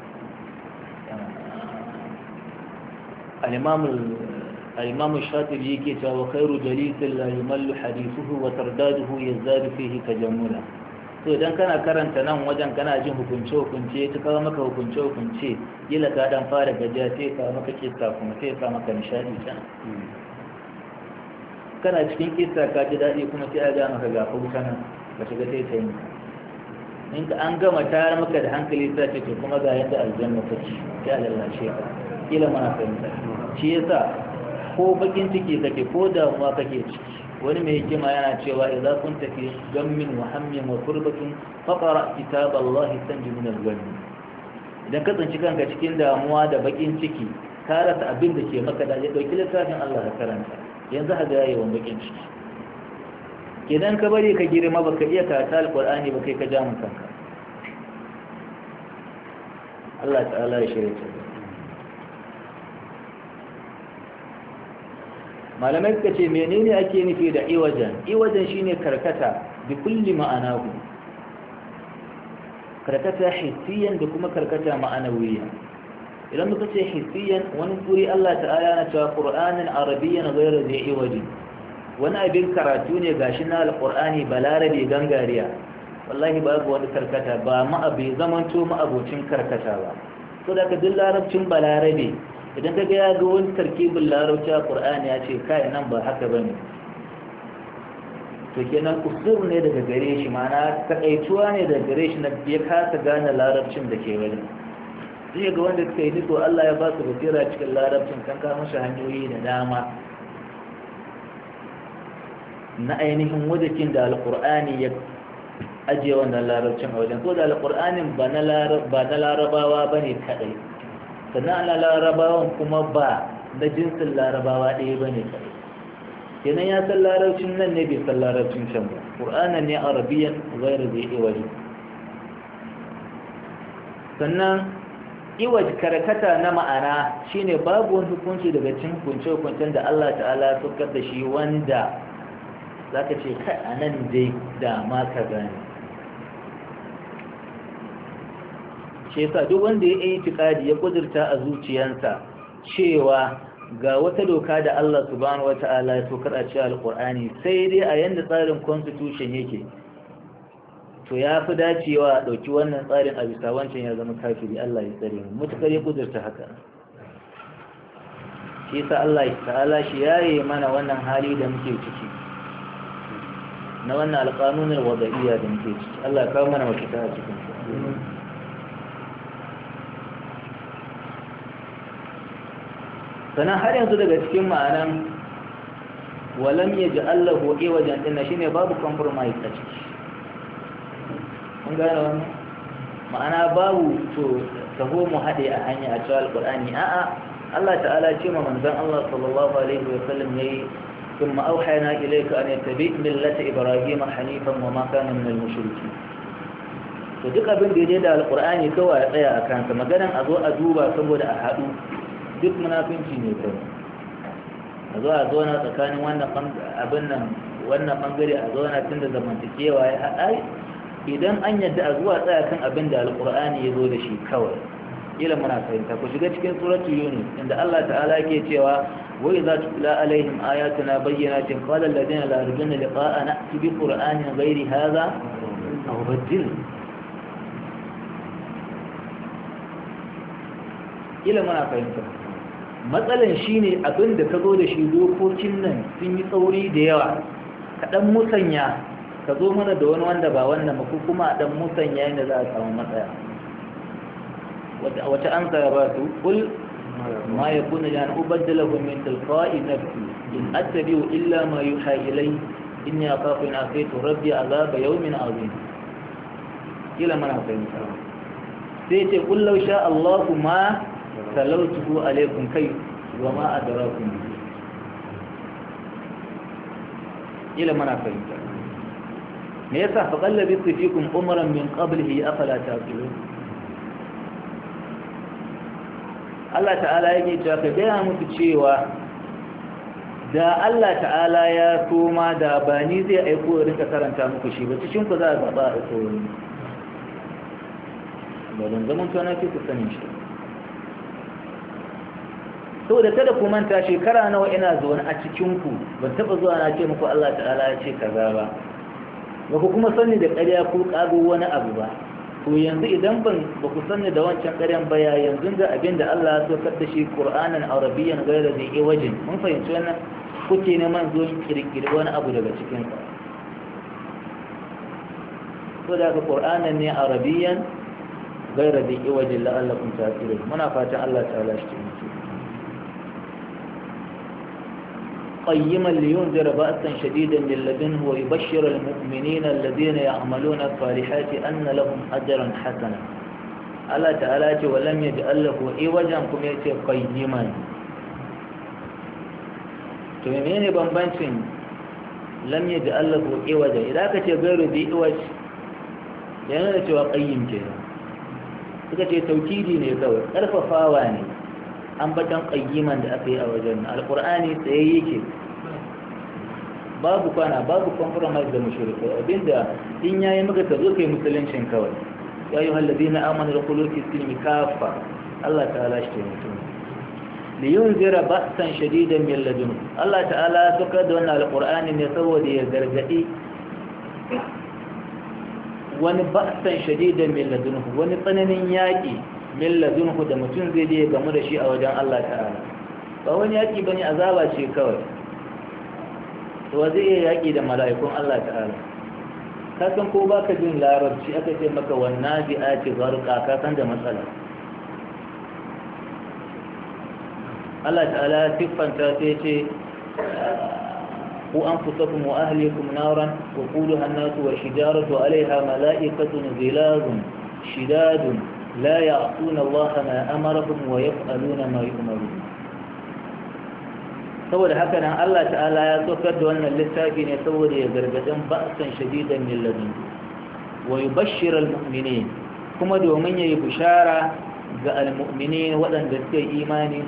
al-imam al-shatibi yake cewa khairu jalisin la yumallu hadithuhu wa tardaduhu yazdadu fihi tajammula. to idan kana karanta nan wajen kana jin hukunce hukunce ta kawo maka hukunce hukunce yila ka dan fara gajiya sai ka maka kissa kuma sai ka maka nishadi can. kana cikin kissa ka ji dadi kuma sai a ga maka ga hukunta nan ka shiga sai ta yi. in ka an gama tayar maka da hankali sai ce to kuma ga yadda aljanna take ya lallace ka kila mana fahimta. shi yasa ko bakin ciki kake ko damuwa kake ciki, wani mai hikima yana cewa idza kunta fi gammin wa hammin wa turbatun faqra kitab Allah tanji min al-ghamm. idan ka tsinci kanka cikin damuwa da bakin ciki ka rasa abin da ke maka da ya dauki littafin Allah ka karanta, yanzu ha ga yayin bakin ciki. idan ka bari ka girma baka iya karanta alqur'ani ba kai ka ja mun kanka. Allah ta'ala ya shirye ka. malamai suka ce menene ake nufi da iwajen? iwajen shine karkata bi kulli ma'anahu, karkata hissiyan da kuma karkata ma'anawiya. idan muka ce hissiyan, wani kuri Allah ta'ala na cewa qur'anin arabiyyan ghayra zai iwaji, wani abin karatu ne gashi na alqur'ani balarabe gangariya, wallahi babu wani karkata ba ma bai zamanto ma abocin karkata ba. so da ka duk larabcin balarabe idan ka ga ya ga wani tarkibin larabci a ƙur'ani ya ce kai nan ba haka ba ne, to kenan kusur ne daga gare shi, mana kaɗaituwa ne daga gare shi na ya kasa gane larabcin da ke wani. zai ga wanda suka yi nito Allah ya ba su basira cikin larabcin kan kama shi hanyoyi da dama na ainihin wajakin da alƙur'ani ya ajiye wannan larabcin a wajen. so da alƙur'anin ba na larabawa ba ne kaɗai, sannan ana larabawan kuma ba na jinsin larabawa ɗaya ba ne kare. kenan ya san larabcin nan ne bai san larabcin can ba. ƙur'anan ne arabiyan zairu zai iwaji. sannan iwaji karkata na ma'ana shine babu wani hukunci daga cikin hukunce-hukuncen da Allah ta'ala ya saukar da shi wanda za ka ce kai a nan dai da ma ka gane. shi yasa duk wanda ya yi itikadi ya kudurta a zuciyarsa cewa ga wata doka da Allah subhanahu wata'ala ya tokar a cikin alqur'ani sai dai a yanda tsarin constitution yake, to ya fi dacewa a dauki wannan tsarin a bisa wancan ya zama kafiri. Allah ya tsare mu mutakar ya kudurta haka. shi yasa Allah ta'ala shi yaye mana wannan hali da muke ciki na wannan alqanunul wada'iyya da muke ciki. Allah ya kawo mana mafita a cikin shi. sannan har yanzu daga cikin ma'anan walam ya ji allahu iwajen ɗina shi ne babu compromise a ciki. kun gane wani ma'ana babu to taho mu haɗe a hanya a cewa alƙulani. a'a Allah ta'ala ce ma manzan Allah sallallahu alaihi wa sallam yayi ثم أوحينا إليك أن يتبع ملة إبراهيم حنيفا وما كان من المشركين. to duk abin da ya da alƙur'ani kawai ya tsaya a kansa, maganan a zo a duba saboda a haɗu duk munafinci ne kawai a zo a zauna tsakanin wannan abin nan wannan bangare a zauna tun da zamantakewa ya haɗa idan an yadda a zuwa tsaya kan abin da alƙur'ani ya zo da shi kawai ila muna fahimta ku shiga cikin suratul yunus inda Allah ta'ala yake cewa wa idza tutla alaihim ayatuna bayyinatin qala alladhina la yarjuna liqa'a na'ti bi qur'anin ghairi hadha aw badil ila muna fahimta matsalan shine abin da ka zo da shi dokokin nan sun yi tsauri da yawa ka dan musanya ka zo mana da wani wanda ba wannan ba ko kuma a dan musanya yadda za a samu matsaya wata an ba su kul ma ya kuna ya na ubaddala min tilqa'i nafsi in attabi'u illa ma yuha ilay inni akhafu in asaitu rabbi azaba yawmin azim kila mana fahimta sai ce kul law sha Allahu ma talawtuhu alaykum kai wa ma adrakum kila mana fahimta me yasa fa qallabi fikum umran min qablihi afala taqilun Allah ta'ala yake cewa ka gaya muku cewa da Allah ta'ala ya koma da ba ni zai aiko rinka karanta muku shi ba cikin ku za a zaɓa a aiko wani ba don zaman tona ke ku sani shi saboda kada ku manta shekara nawa ina zaune a cikinku ban taɓa zuwa na ce muku Allah ta'ala ya ce kaza ba ba ku kuma sani da ƙarya ko ƙago wani abu ba to yanzu idan ban ba ku sani da wancan ƙaryan baya yanzu ga abin da Allah ya saukar da shi Qur'anan Arabiyyan gaira da ke wajen mun fahimci wannan kuke neman zo kirkiri wani abu daga cikin sa to da ka Qur'anan ne Arabiyyan gaira da ke wajen la'allakum ta'qilun muna fatan Allah ta'ala shi muke قيما لينذر بأسا شديدا من لدنه ويبشر المؤمنين الذين يعملون الصالحات أن لهم أجرا حسنا الله تعالى ولم يجعل له عوجا كما يتي قيما تميمين بمبانشن لم يجعل له عوجا إذا كتي غير ذي عوج يعني نتوى قيم كذا suka ce taukidi ne kawai ƙarfafawa ne ambatan qayyiman da aka yi a wajen alqur'ani tsaye yake babu kwana babu compromise da mushrikai abinda in yayi maka ka zo kai musuluncin kawai ya ayyuhal ladina amanu dukhulu fi silmi kaffa Allah ta'ala shi ne li yunzira ba'san shadidan min ladun Allah ta'ala saka da wannan alqur'ani ne saboda ya gargadi wani ba'san shadidan min ladun wani tsananin yaki min ladunhu da mutum zai je gamu da shi a wajen Allah ta'ala ba wani yaki bane azaba ce kawai to zai iya yaki da mala'ikun Allah ta'ala ka san ko baka jin larabci aka ce maka wannan bi'ati zarqa ka san da matsala Allah ta'ala siffanta sai ce ku anfusakum wa ahlikum naran wa quluha an-nas wa shijaratu 'alayha mala'ikatun ghilazun shidadun لا يعصون الله ما أمرهم ويفعلون ما يؤمرون saboda haka nan Allah ta'ala ya saukar da wannan littafi ne saboda ya gargadin ba'san shadidan min ladun wa yubashshir almu'minin kuma domin yayi bishara ga almu'minin wadanda suka yi imani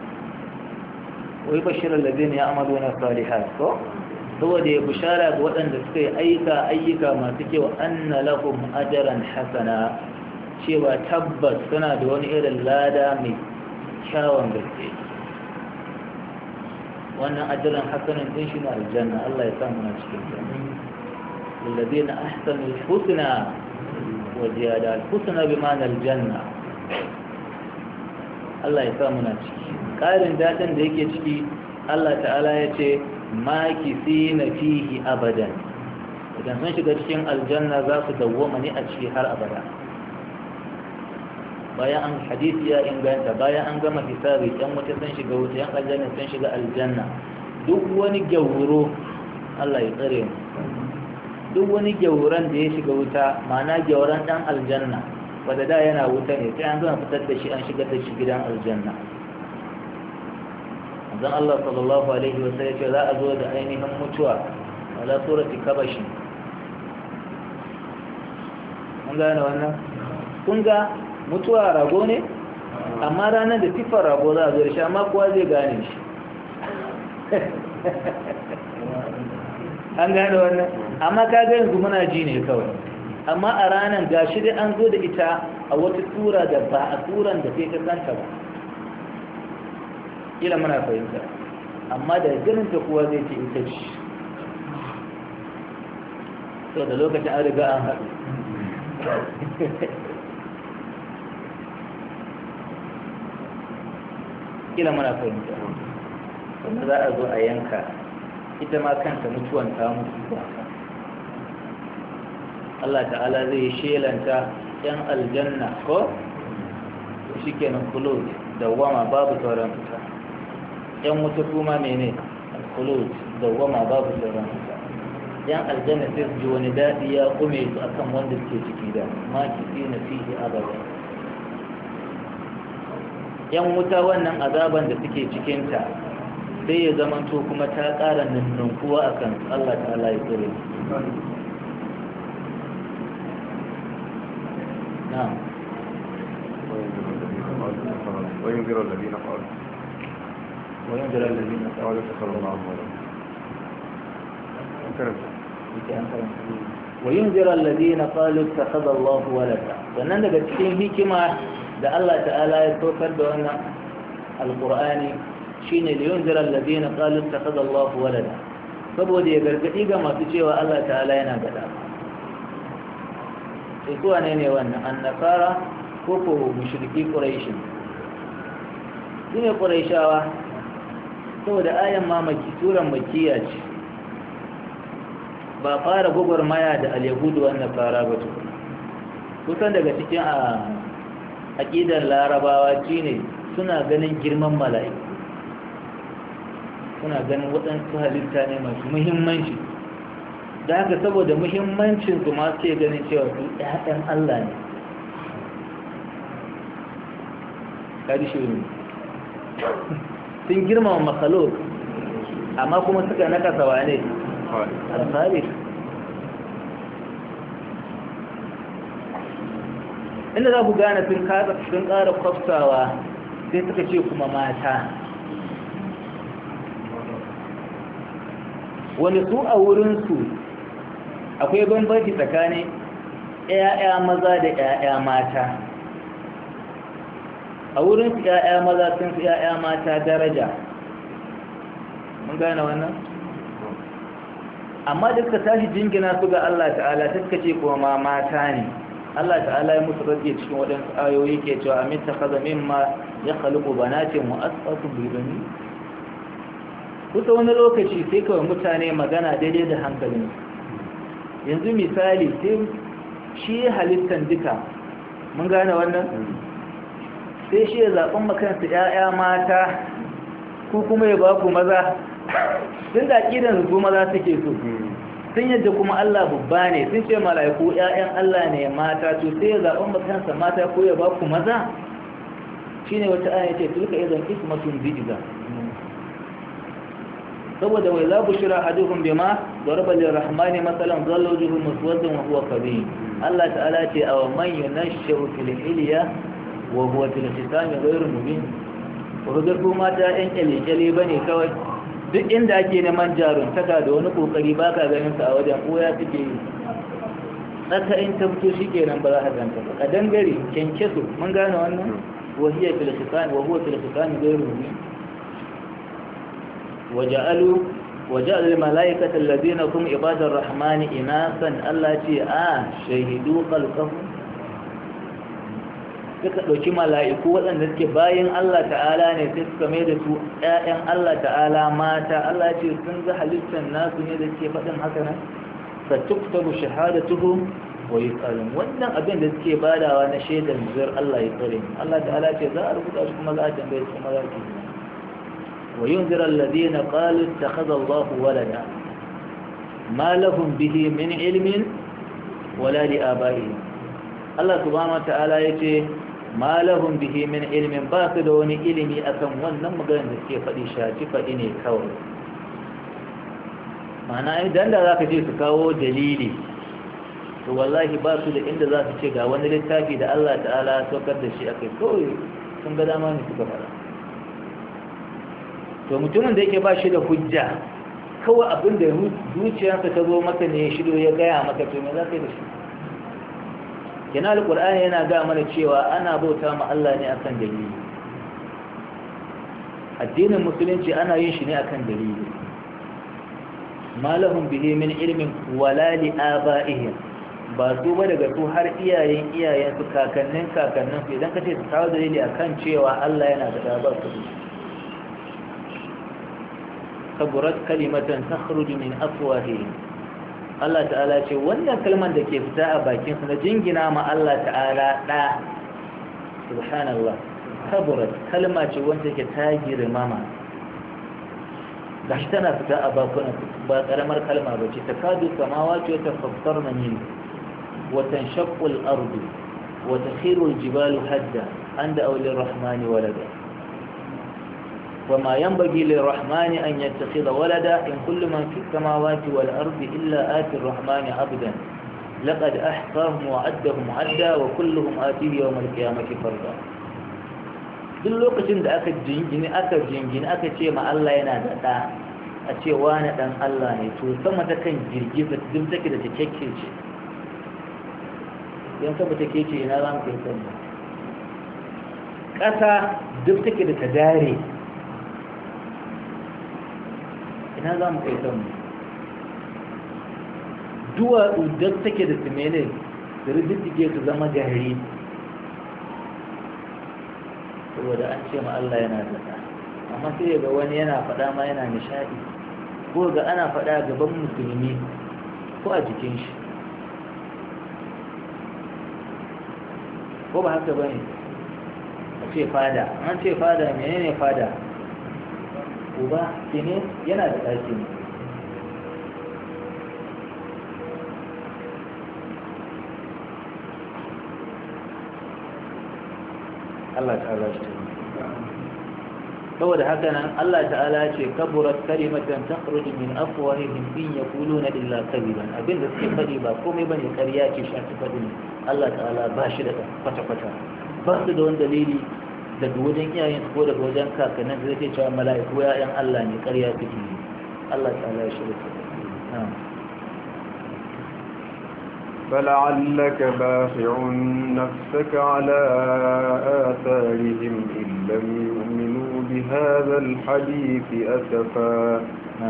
wa yubashshir alladhina ya'maluna salihat ko saboda ya bishara ga wadanda suka yi aika ayyuka masu kyau anna lahum ajran hasana cewa tabbas suna da wani irin lada mai kyawun gaske wannan ajiran hasanin din shi na aljanna Allah ya samu na cikin ta alladhina ahsanu al-husna wa ziyada al-husna bi ma'na al-janna Allah ya samu na ciki karin dadan da yake ciki Allah ta'ala ya ce makisina fihi abadan idan sun shiga cikin aljanna za su dawwama ne a ciki har abada bayan an hadisi ya inganta bayan an gama hisabi yan wuta sun shiga wuta yan aljanna sun shiga aljanna duk wani gyauro Allah ya tsare mu duk wani gyauran da ya shiga wuta ma'ana gyauran dan aljanna wanda da yana wuta ne sai an zama fitar da shi an shigar da shi gidan aljanna dan Allah sallallahu alaihi wa sallam ce za a zo da ainihin mutuwa wala surati kabashi mun gane wannan kun ga mutuwa rago ne amma ranar da siffar rago za a zo da shi amma kowa zai gane shi an gane wannan amma ka ga yanzu muna ji ne kawai amma a ranar gashi dai an zo da ita a wata tura da ba a turan da sai ka santa ba kila muna fahimta amma da ganin ta kowa zai ce ita ce so da lokacin an riga an haɗu kila muna fahimta wanda za a zo a yanka ita ma kanta mutuwan ta mutu ba Allah ta'ala zai shelanta yan aljanna ko shi kenan kulud dawwama babu sauran fita yan wuta kuma mene kulud dawwama babu sauran fita yan aljanna sai su ji wani daɗi ya kume su akan wanda suke ciki da ma kisi na fihi abada yan wuta wannan azaban da suke cikinta sai ya zama to kuma ta ƙara nunnunkuwa a kan Allah ta'ala ya tsere na'am وينذر الذين قالوا وينذر الذين قالوا اتخذ الله ولدا وينذر الذين قالوا اتخذ الله ولدا wannan daga cikin hikima da Allah ta'ala ya tokar da wannan alqur'ani shine liyunzira alladhina qalu ittakhadha Allahu walada saboda ya gargadi ga masu cewa Allah ta'ala yana gada sai kuwa ne ne wannan annasara ko ko mushriki quraish ne quraishawa saboda ayan ma maki suran makkiya ce ba fara gugurmaya da al-yahudu wan nasara ba to kusan daga cikin a aqidar larabawa shine suna ganin girman mala'iku suna ganin waɗansu halitta ne masu muhimmanci da haka saboda muhimmancin su masu ke ganin cewa su ɗaɗan Allah ne ƙari shi ne sun girmama makalo amma kuma suka nakasa wane alfahari inda za ku gane sun ƙara kwafsawa sai suka ce kuma mata wani su a wurinsu akwai bambanci tsakanin ‘ya'ya maza da ‘ya'ya mata a wurinsu ‘ya'ya maza sun fi ‘ya'ya mata daraja mun gane wannan amma da suka tashi jingina su ga Allah ta'ala ta suka ce kuma mata ne Allah ta'ala ya musu rage cikin waɗansu ayoyi ke cewa amin ta kaza mimma ya khaliqu banatin wa asfatu bi bani kusa wani lokaci sai kawai mutane magana daidai da hankalin yanzu misali sai shi halittan duka mun gane wannan sai shi ya zaɓen makansu ‘ya'ya mata ko kuma ya ba ku maza sun da ƙidan su maza suke so sun yadda kuma Allah babba ne sun ce mala'iku ‘ya'yan Allah ne mata to sai ya zaɓen makansa mata ko ya ba ku maza shi ne wata aya ce tulka izan ismatun bi'iza saboda wai za bushira ahaduhum bima daraba lirrahmani masalan dhalla wajhuhu muswaddan wa huwa kadhib Allah ta'ala ce aw man yunashu fil hilya wa huwa fil khisam ghayr mubin ko da kuma ta yan kyale bane kawai duk inda ake neman jarun taka da wani kokari baka ganin sa a wajen koya suke yi tsaka in ta fito shikenan ba za ka ganta ba ka dangare kenkeso mun gane wannan wa hiya fil khisam wa huwa fil khisam ghayr mubin وجعلوا وجعل الملائكة الذين هم عباد الرحمن إناثا التي آه شهدوا خلقهم suka ɗauki mala'iku waɗanda suke bayan Allah ta'ala ne sai suka mai da su ‘ya'yan Allah ta'ala mata Allah ce sun ga halittar nasu ne da suke faɗin haka nan ka tuktabu shahadatuhum wa yuqalun wannan abin da suke badawa na shaidar zuwar Allah ya tsare Allah ta'ala ce za a rubuta shi kuma za a tambaye su kuma za ki وينذر الذين قالوا اتخذ الله ولدا ما لهم به من علم ولا لآبائهم الله سبحانه وتعالى يقول ما لهم به من علم باقدون علمي أكم ونم مغان ذكي فدي شاكي فديني كون معنى إذن ذاك جي سكاو دليلي والله باسو da inda za su ce ga wani littafi da Allah ta'ala saukar da shi akai kawai sun ga dama ne suka fara to mutumin da yake ba shi da hujja kawai abin da zuciyarsa ta zo maka ne ya shido ya gaya maka to me za ka yi da shi kina alqur'ani yana ga mana cewa ana bauta ma Allah ne akan dalili addinin musulunci ana yin shi ne akan dalili malahum bihi min ilmin wala li abaihim ba su ba daga su har iyayen iyayen su kakannin kakannin su idan kace su kawo dalili akan cewa Allah yana da ba su kaburat kalimatan takhruju min afwahihim Allah ta'ala ce wannan kalmar da ke fita a bakin su na jingina ma Allah ta'ala da subhanallah kaburat kalma ce wanda ke ta girmama gashi tana fita a bakunan ba karamar kalma ba ce takadu samawati wa tafassarna min wa tanshaqqu al-ardu wa takhiru al-jibalu hadda anda awli ar-rahmani walada وما ينبغي للرحمن أن يتخذ ولدا إن كل من في السماوات والأرض إلا آتي الرحمن عبدا لقد أحصاهم وعدهم عدا وكلهم آتيه يوم القيامة فردا duk lokacin da aka jingini aka jingini aka ce ma Allah yana da ɗa a ce wani ɗan Allah ne to sama ta kan girgiza duk take da take ce yan sama take ce ina za mu kai sani ƙasa duk take da ta dare ina za mu kai kanmu duwa udar take da tumene da rijittige su zama gari saboda an ce ma Allah yana da ɗa amma sai ga wani yana faɗa ma yana nishaɗi ko ga ana faɗa gaban musulmi ko a jikin shi ko ba haka ba ne a ce fada an ce fada menene fada uba ne yana da ɗaki ne Allah ta'ala shi saboda haka nan Allah ta'ala ce kaburat kalimatan takhruju min afwahihim in yaquluna illa kadhiban abinda suke faɗi ba komai bane ƙarya ce shafi faɗi ne Allah ta'ala ba shi da kwata kwata ba su da wani dalili daga wajen iyayen ko daga wajen kakannin da zai cewa mala'iku ya'yan Allah ne ƙarya suke yi Allah ta'ala ya shirka فلعلك باخع نفسك على آثارهم إن لم يؤمنوا بهذا الحديث أسفا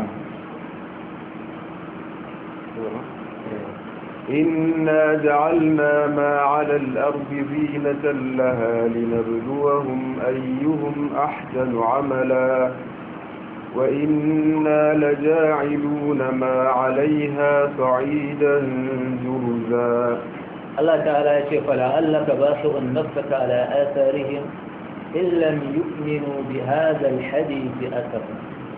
إنا جعلنا ما على الأرض زينة لها لنبلوهم أيهم أحسن عملا وإنا لجاعلون ما عليها صعيدا جرزا الله تعالى يقول فلعلك باخع نفسك على آثارهم إن لم يؤمنوا بهذا الحديث أسفا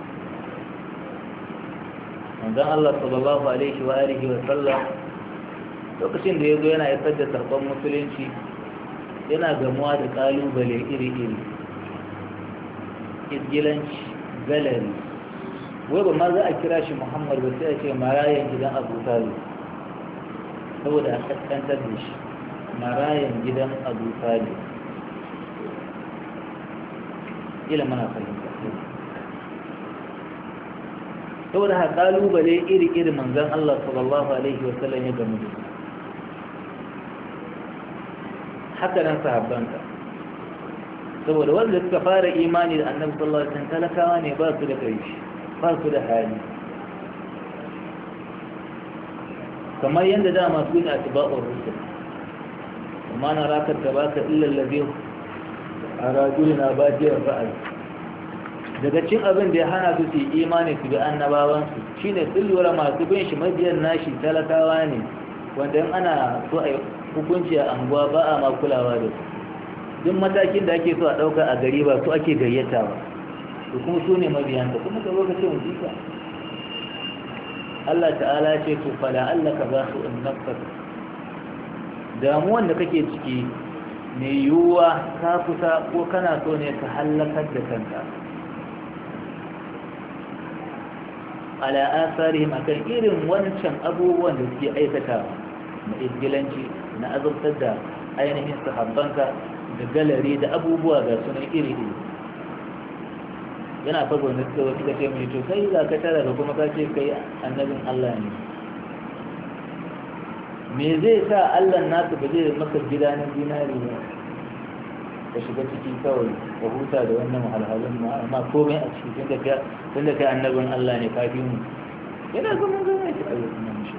manzon Allah sallallahu alaihi wa alihi wa sallam lokacin da yazo yana isar da sarkon musulunci yana gamuwa da kalubale iri-iri izgilanci galari wai ba ma za a kira shi Muhammad ba sai a ce marayan gidan Abu Talib saboda a kaskantar da shi marayan gidan Abu Talib ila mana fahimta saboda ha kalubale iri-iri manzon Allah sallallahu alaihi wa sallam ya gamu da haka nan sahabbanka saboda wanda suka fara imani da annabi sallallahu alaihi wasallam talakawa ne ba su da kai ba su da hali kamar yadda dama su ne atba'ur rusul amma na rakar ta baka illa allazi arajulina badiyar fa'al daga cin abin da ya hana su su imani su ga annabawansu shine sun lura masu bin shi mabiyan nashi talakawa ne wanda in ana so a hukunci a anguwa ba a ma kulawa da su duk matakin da ake so a ɗauka a gari ba su ake gayyata ba da kuma su ne mabiyan da kuma ka zo ka ce mu jika Allah ta'ala ce to fala Allah ka ba su in nafsaka damuwan da kake ciki mai yiwuwa ka kusa ko kana so ne ka hallakar da kanka ala asarihim akan irin wancan abubuwan da suke aikata na izgilanci na azabtar da ainihin sahabbanka da galari da abubuwa ga sunan iri iri yana fago na suka suka ce mai to kai za ka tara da kuma ka ce kai annabin Allah ne me zai sa Allah nasu ba zai maka gida na zinari ba ka shiga ciki kawai ka huta da wannan wahalhalun ma amma komai a ciki tunda kai tunda kai annabin Allah ne ka fi mu yana zaman zama shi a yau kuma shi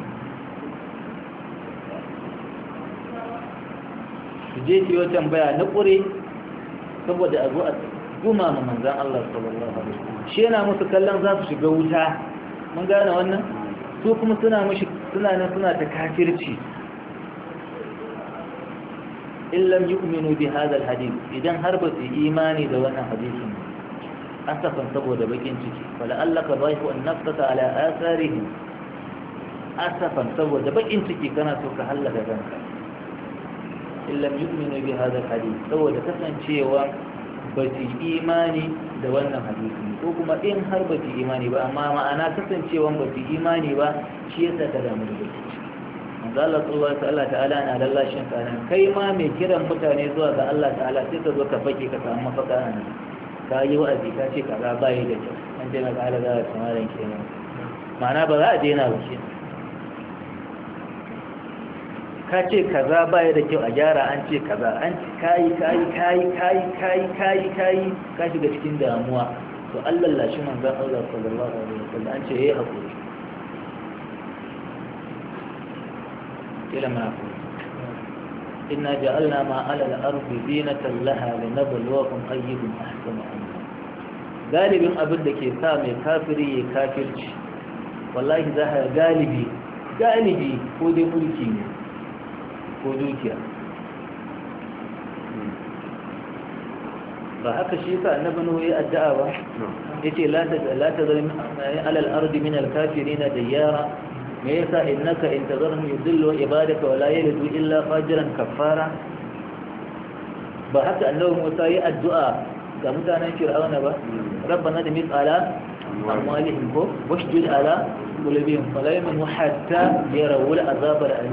su je ki yi tambaya na ƙure saboda a zo a guma ma manzan Allah sallallahu alaihi wasallam shi yana musu kallon za su shiga wuta mun gane wannan su kuma suna mushi suna nan suna ta kafirci in lam yu'minu bi hadha alhadith idan har ba su imani da wannan hadisin asafan saboda bakin ciki wala allaka dhaifu an nafsaka ala atharihi asafan saboda bakin ciki kana so ka halaka kanka in lam yu'minu bi hadha alhadith saboda kasancewa ba su imani da wannan hadisi ko kuma in har ba su imani ba amma ma'ana kasancewan ba su imani ba shi yasa ka damu da gaske manzo Allah sallallahu alaihi ta'ala na lallashin kanan kai ma mai kiran mutane zuwa ga Allah ta'ala sai ka zo ka fake ka samu mafaka nan ka yi wa'azi ka ce kaza ba yi da kyau an je na kala da samarin kenan ma'ana ba za a daina ba shi ka ce kaza ba yi da kyau a gyara an ce kaza an kayi kayi kayi kayi kayi kayi kayi ka shiga cikin damuwa to Allah lashi manzon Allah sallallahu alaihi wasallam an ce yayi hakuri ila ma inna ja'alna ma 'ala al-ardi zinatan laha linabluwakum ayyuhum ahsanu amala galibin abin da ke sa mai kafiri ya kafirci wallahi za ka galibi galibi ko dai mulki ne ko dukiya ba haka shi yasa annabi nuhu ya addu'a ba yace la ta la ta zalim ala al-ardi min al-kafirin dayyara me yasa innaka in tazarhum yudillu ibadaka wa la yalidu illa fajiran kafara ba haka annabi Musa ya addu'a ga mutanen Fir'auna ba rabbana damis ala amwalihim ko washdud ala qulubihim fala yu'minu hatta yarawul azab al-alim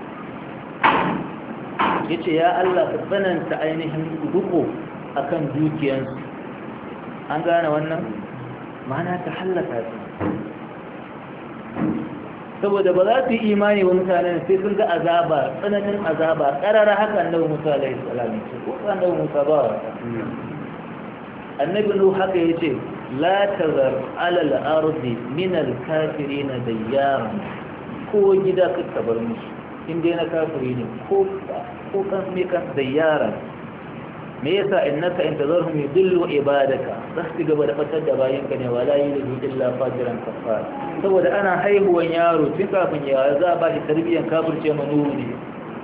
yace ya Allah ka tsananta ainihin duko akan dukiyansu an gane wannan ma'ana ta halaka su saboda ba za su yi imani wa mutanen sai sun ga azaba tsananin azaba karara haka annabi Musa alaihi salam ce ko annabi Musa ba annabi Nuh haka yace la tazar ala al-ardi min al-kafirin dayyaran ko gida ka tabar musu inda na kafiri ne ko ko kan me kan dayyara me yasa innaka in tazarhum yudillu ibadaka zasu gaba da fatar da bayanka ne wala yulidu illa fajiran kafar saboda ana haihuwan yaro tun kafin ya za ba shi tarbiyyar kafirce manuru ne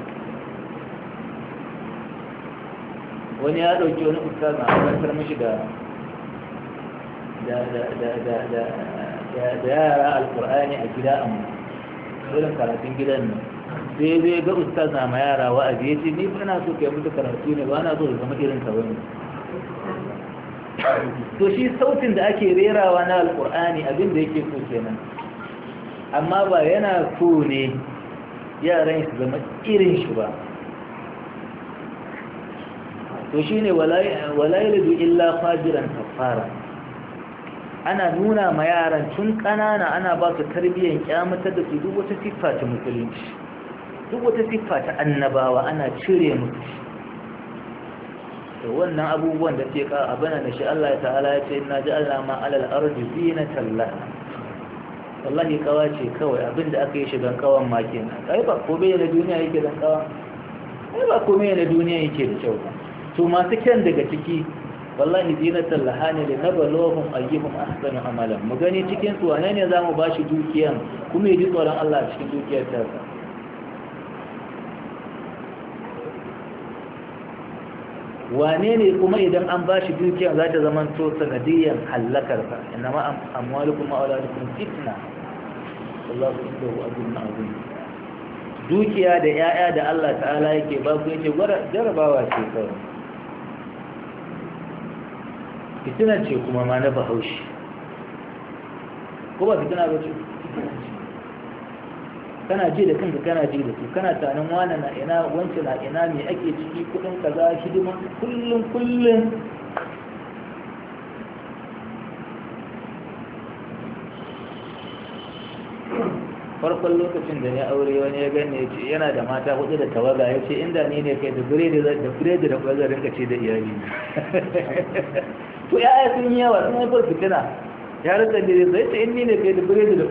wani ya dauki wani ustaz na karantar mishi da da da da da da yara alqur'ani a gida amma irin karatun gidan nan sai zai ga ustaz na ma yara wa'azi ya ce ni ba na so kai mutu karatu ne ba na so zama irin ka bane to shi sautin da ake rerawa na alqur'ani abin da yake so kenan amma ba yana so ne yaran su zama irin shi ba to shine wala wala yalidu illa fajiran kafara ana nuna ma yaran tun kanana ana ba su tarbiyyar kyamatar da su duk wata siffa ta musulunci duk wata siffa ta annabawa ana cire musu to wannan abubuwan da ke ka abana da shi Allah ta'ala ya ce inna ja'alna ma 'alal ardi zinatan laha wallahi kawace kawai abinda aka yi shigan kawan ma kenan kai ba ko bai da duniya yake dan kawan kai ba ko bai da duniya yake da kyau to masu kyan daga ciki wallahi zinatan laha ne da nabaluhum ayyuhum ahsanu amalan mu gani cikin su wane ne zamu bashi dukiyan kuma yi tsoron Allah cikin dukiyar ta wane ne kuma idan an ba shi dukiya za ta zama to sanadiyyar hallakarsa inna ma amwalukum wa auladukum fitna wallahu indahu ajrun azim dukiya da yaya da Allah ta'ala yake ba ku yake jarabawa ce kawai fitina ce kuma ma na bahaushe ko ba fitina ba ce kana ji da kanka kana ji da su kana tanin wani na ina wancan na ina me ake ciki kudin kaza hidima kullum kullum farkon lokacin da ne aure wani ya gane ya ce yana da mata hudu da tawaga ya ce inda ni ne kai da biredi da biredi da kwazar rinka ce da iyali to ya'ya sun yi yawa sun haifar fitina ya rika da zai ce in ni ne kai da biredi da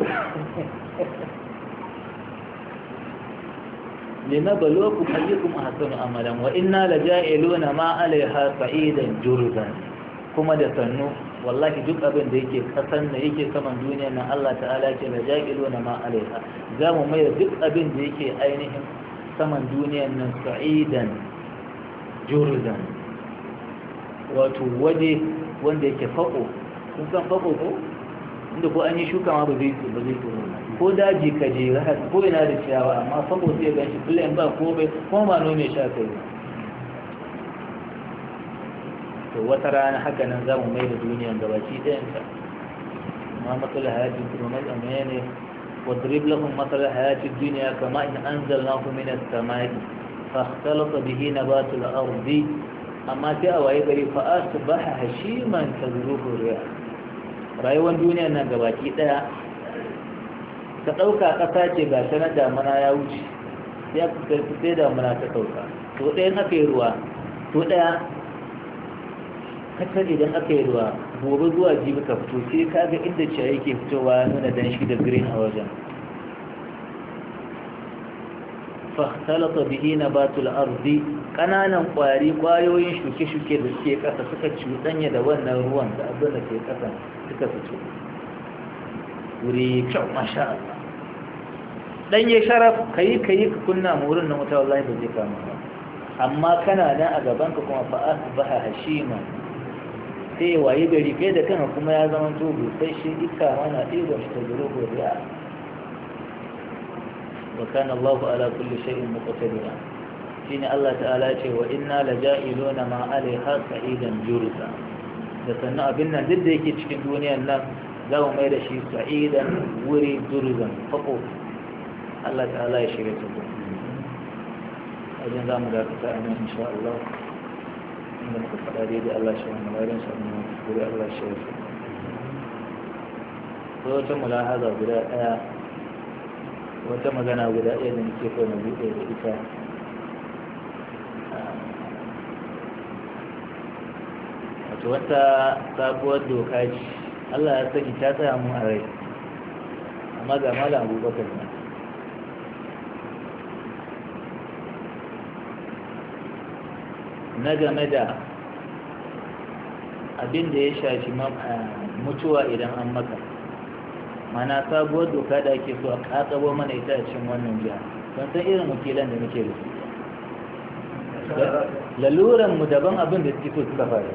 linabluwakum ayyukum ahsanu amalan wa inna laja'iluna ma 'alayha sa'idan jurdan kuma da sannu wallahi duk abin da yake kasan da yake saman duniya nan Allah ta'ala ce laja'iluna ma 'alayha za mu mai duk abin da yake ainihin saman duniyan nan sa'idan jurdan wato waje wanda yake fako kun san fako ko inda ko an yi shuka ma ba zai ba zai tsoro ko daji ka je ko ina da ciyawa amma fako sai ga shi kullum ba ko bai ko ma nome sha kai to wata rana haka nan za mu mai da duniyan gabaki ɗayanta amma matsalar hayatin kuma mai tsamaya ne wadrib lahum matsalar hayatin duniya kama in anzalnahu min as-samai fa ikhtalaqa bihi nabatul ardi amma sai a waye gari fa asbaha hashiman tazruhu riyah rayuwar duniyar nan gabaki ɗaya ka ɗauka ƙasa ce ga ta na damuna ya wuce sai aka karfi sai damuna ta ɗauka to ɗayan aka yi ruwa to ɗaya kasar idan aka yi ruwa gobe zuwa jibi ka fito sai ka ga inda ciyayi ke fitowa nuna danshi da green a wajen fahtalata bihi nabatul ardi kananan kwari kwayoyin shuke-shuke da suke kasa suka cuɗanya da wannan ruwan da abin da ke kasa suka fito wuri kyau masha Allah dan ya sharaf kai kai ka kunna mu wurin nan wuta wallahi ba zai kama ba amma kana nan a gaban ka kuma fa asbaha hashima sai waye gari kai da kanka kuma ya zama to sai shi iska mana ɗiban shi ta zuro goriya wa kana Allahu ala kulli shay'in muqtadira shine Allah ta'ala ce wa inna laja'iluna ma 'alayha sa'idan jurza da sannan abin nan duk da yake cikin duniyar nan za mu mai da shi sa'idan wuri jurzan fako Allah ta'ala ya shirya ta wajen za mu dakata a nan insha Allah inda muka faɗa daidai Allah shi wani malarin sa mu wuri Allah shi ya so wata mulahaza guda ɗaya wata magana guda ɗaya da nake so na buɗe da ita wato wata sabuwar doka ce Allah ya sani ta tsaya mun a rai amma ga malam Abubakar ne na game da abin da ya shafi mutuwa idan an maka mana sabuwar doka da ake so a katsabo mana ita a cikin wannan jiha don san irin wakilan da muke da su laluran mu daban abin da suke so suka faru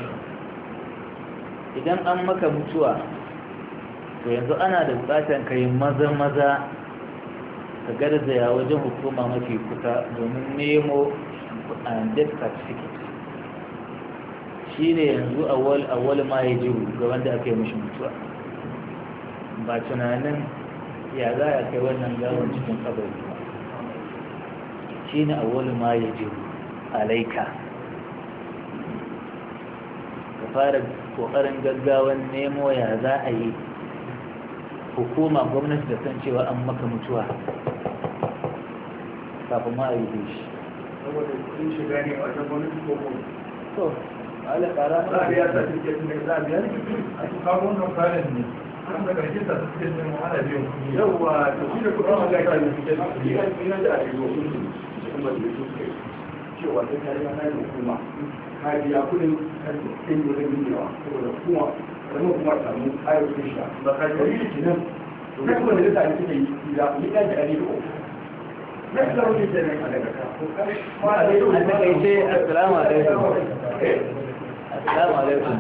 idan an maka mutuwa to yanzu ana da bukatan kai maza maza ka garzaya wajen hukuma mafi kusa domin nemo and death certificate shi ne yanzu awwal ma ya jiru ga wanda aka yi mashi mutuwa ba tunanin ya za a kai wannan gawon cikin kabari ba shi ne awwal ma ya jiru alaika ka fara kokarin gaggawan nemo ya za a yi hukuma gwamnati da san cewa an maka mutuwa kafin ma a yi shi saboda sun shiga ne a wajen gwamnati ko kuma to ala kara za a biya ta cikin da za a biya a su kawo wannan kayan ne an da karshen ta suke ne mu ana biyan kuɗi yawwa to shi da kuɗin wanda ka yi cikin ina ina da a yi wakil su cikin majalisa su kai cewa sai ka yi mana da hukuma ka biya kuɗin kan cikin wurin biyawa saboda kuma zama kuma samu kayan kuɗin shi ba ka yi da kinan to kai kuma da ta yi suka yi da yi ɗan da ɗari da uku assalamu alaikum assalamu alaikum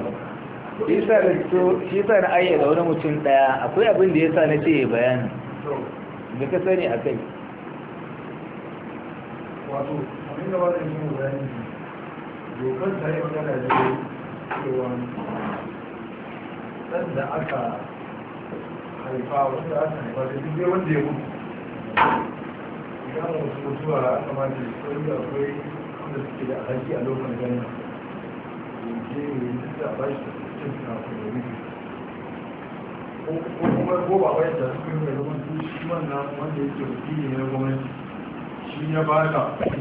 shi sa na ayyana wani mutum daya akwai abin da ya sa na ce bayani da ka sani a kai wato abin da wani shi bayani dokar ta yi magana da cewa ɗan da aka haifa wanda aka haifa da duk wanda ya mutu kama wasu mutuwa a kamata da sauri akwai wanda suke da alhaki a lokacin ganin yanke ne da ba shi da cin kafin da rufe ko kuma ko ba wai da su yi mai zama shi wannan wanda yake wakili ne na gwamnati shi ya ba ka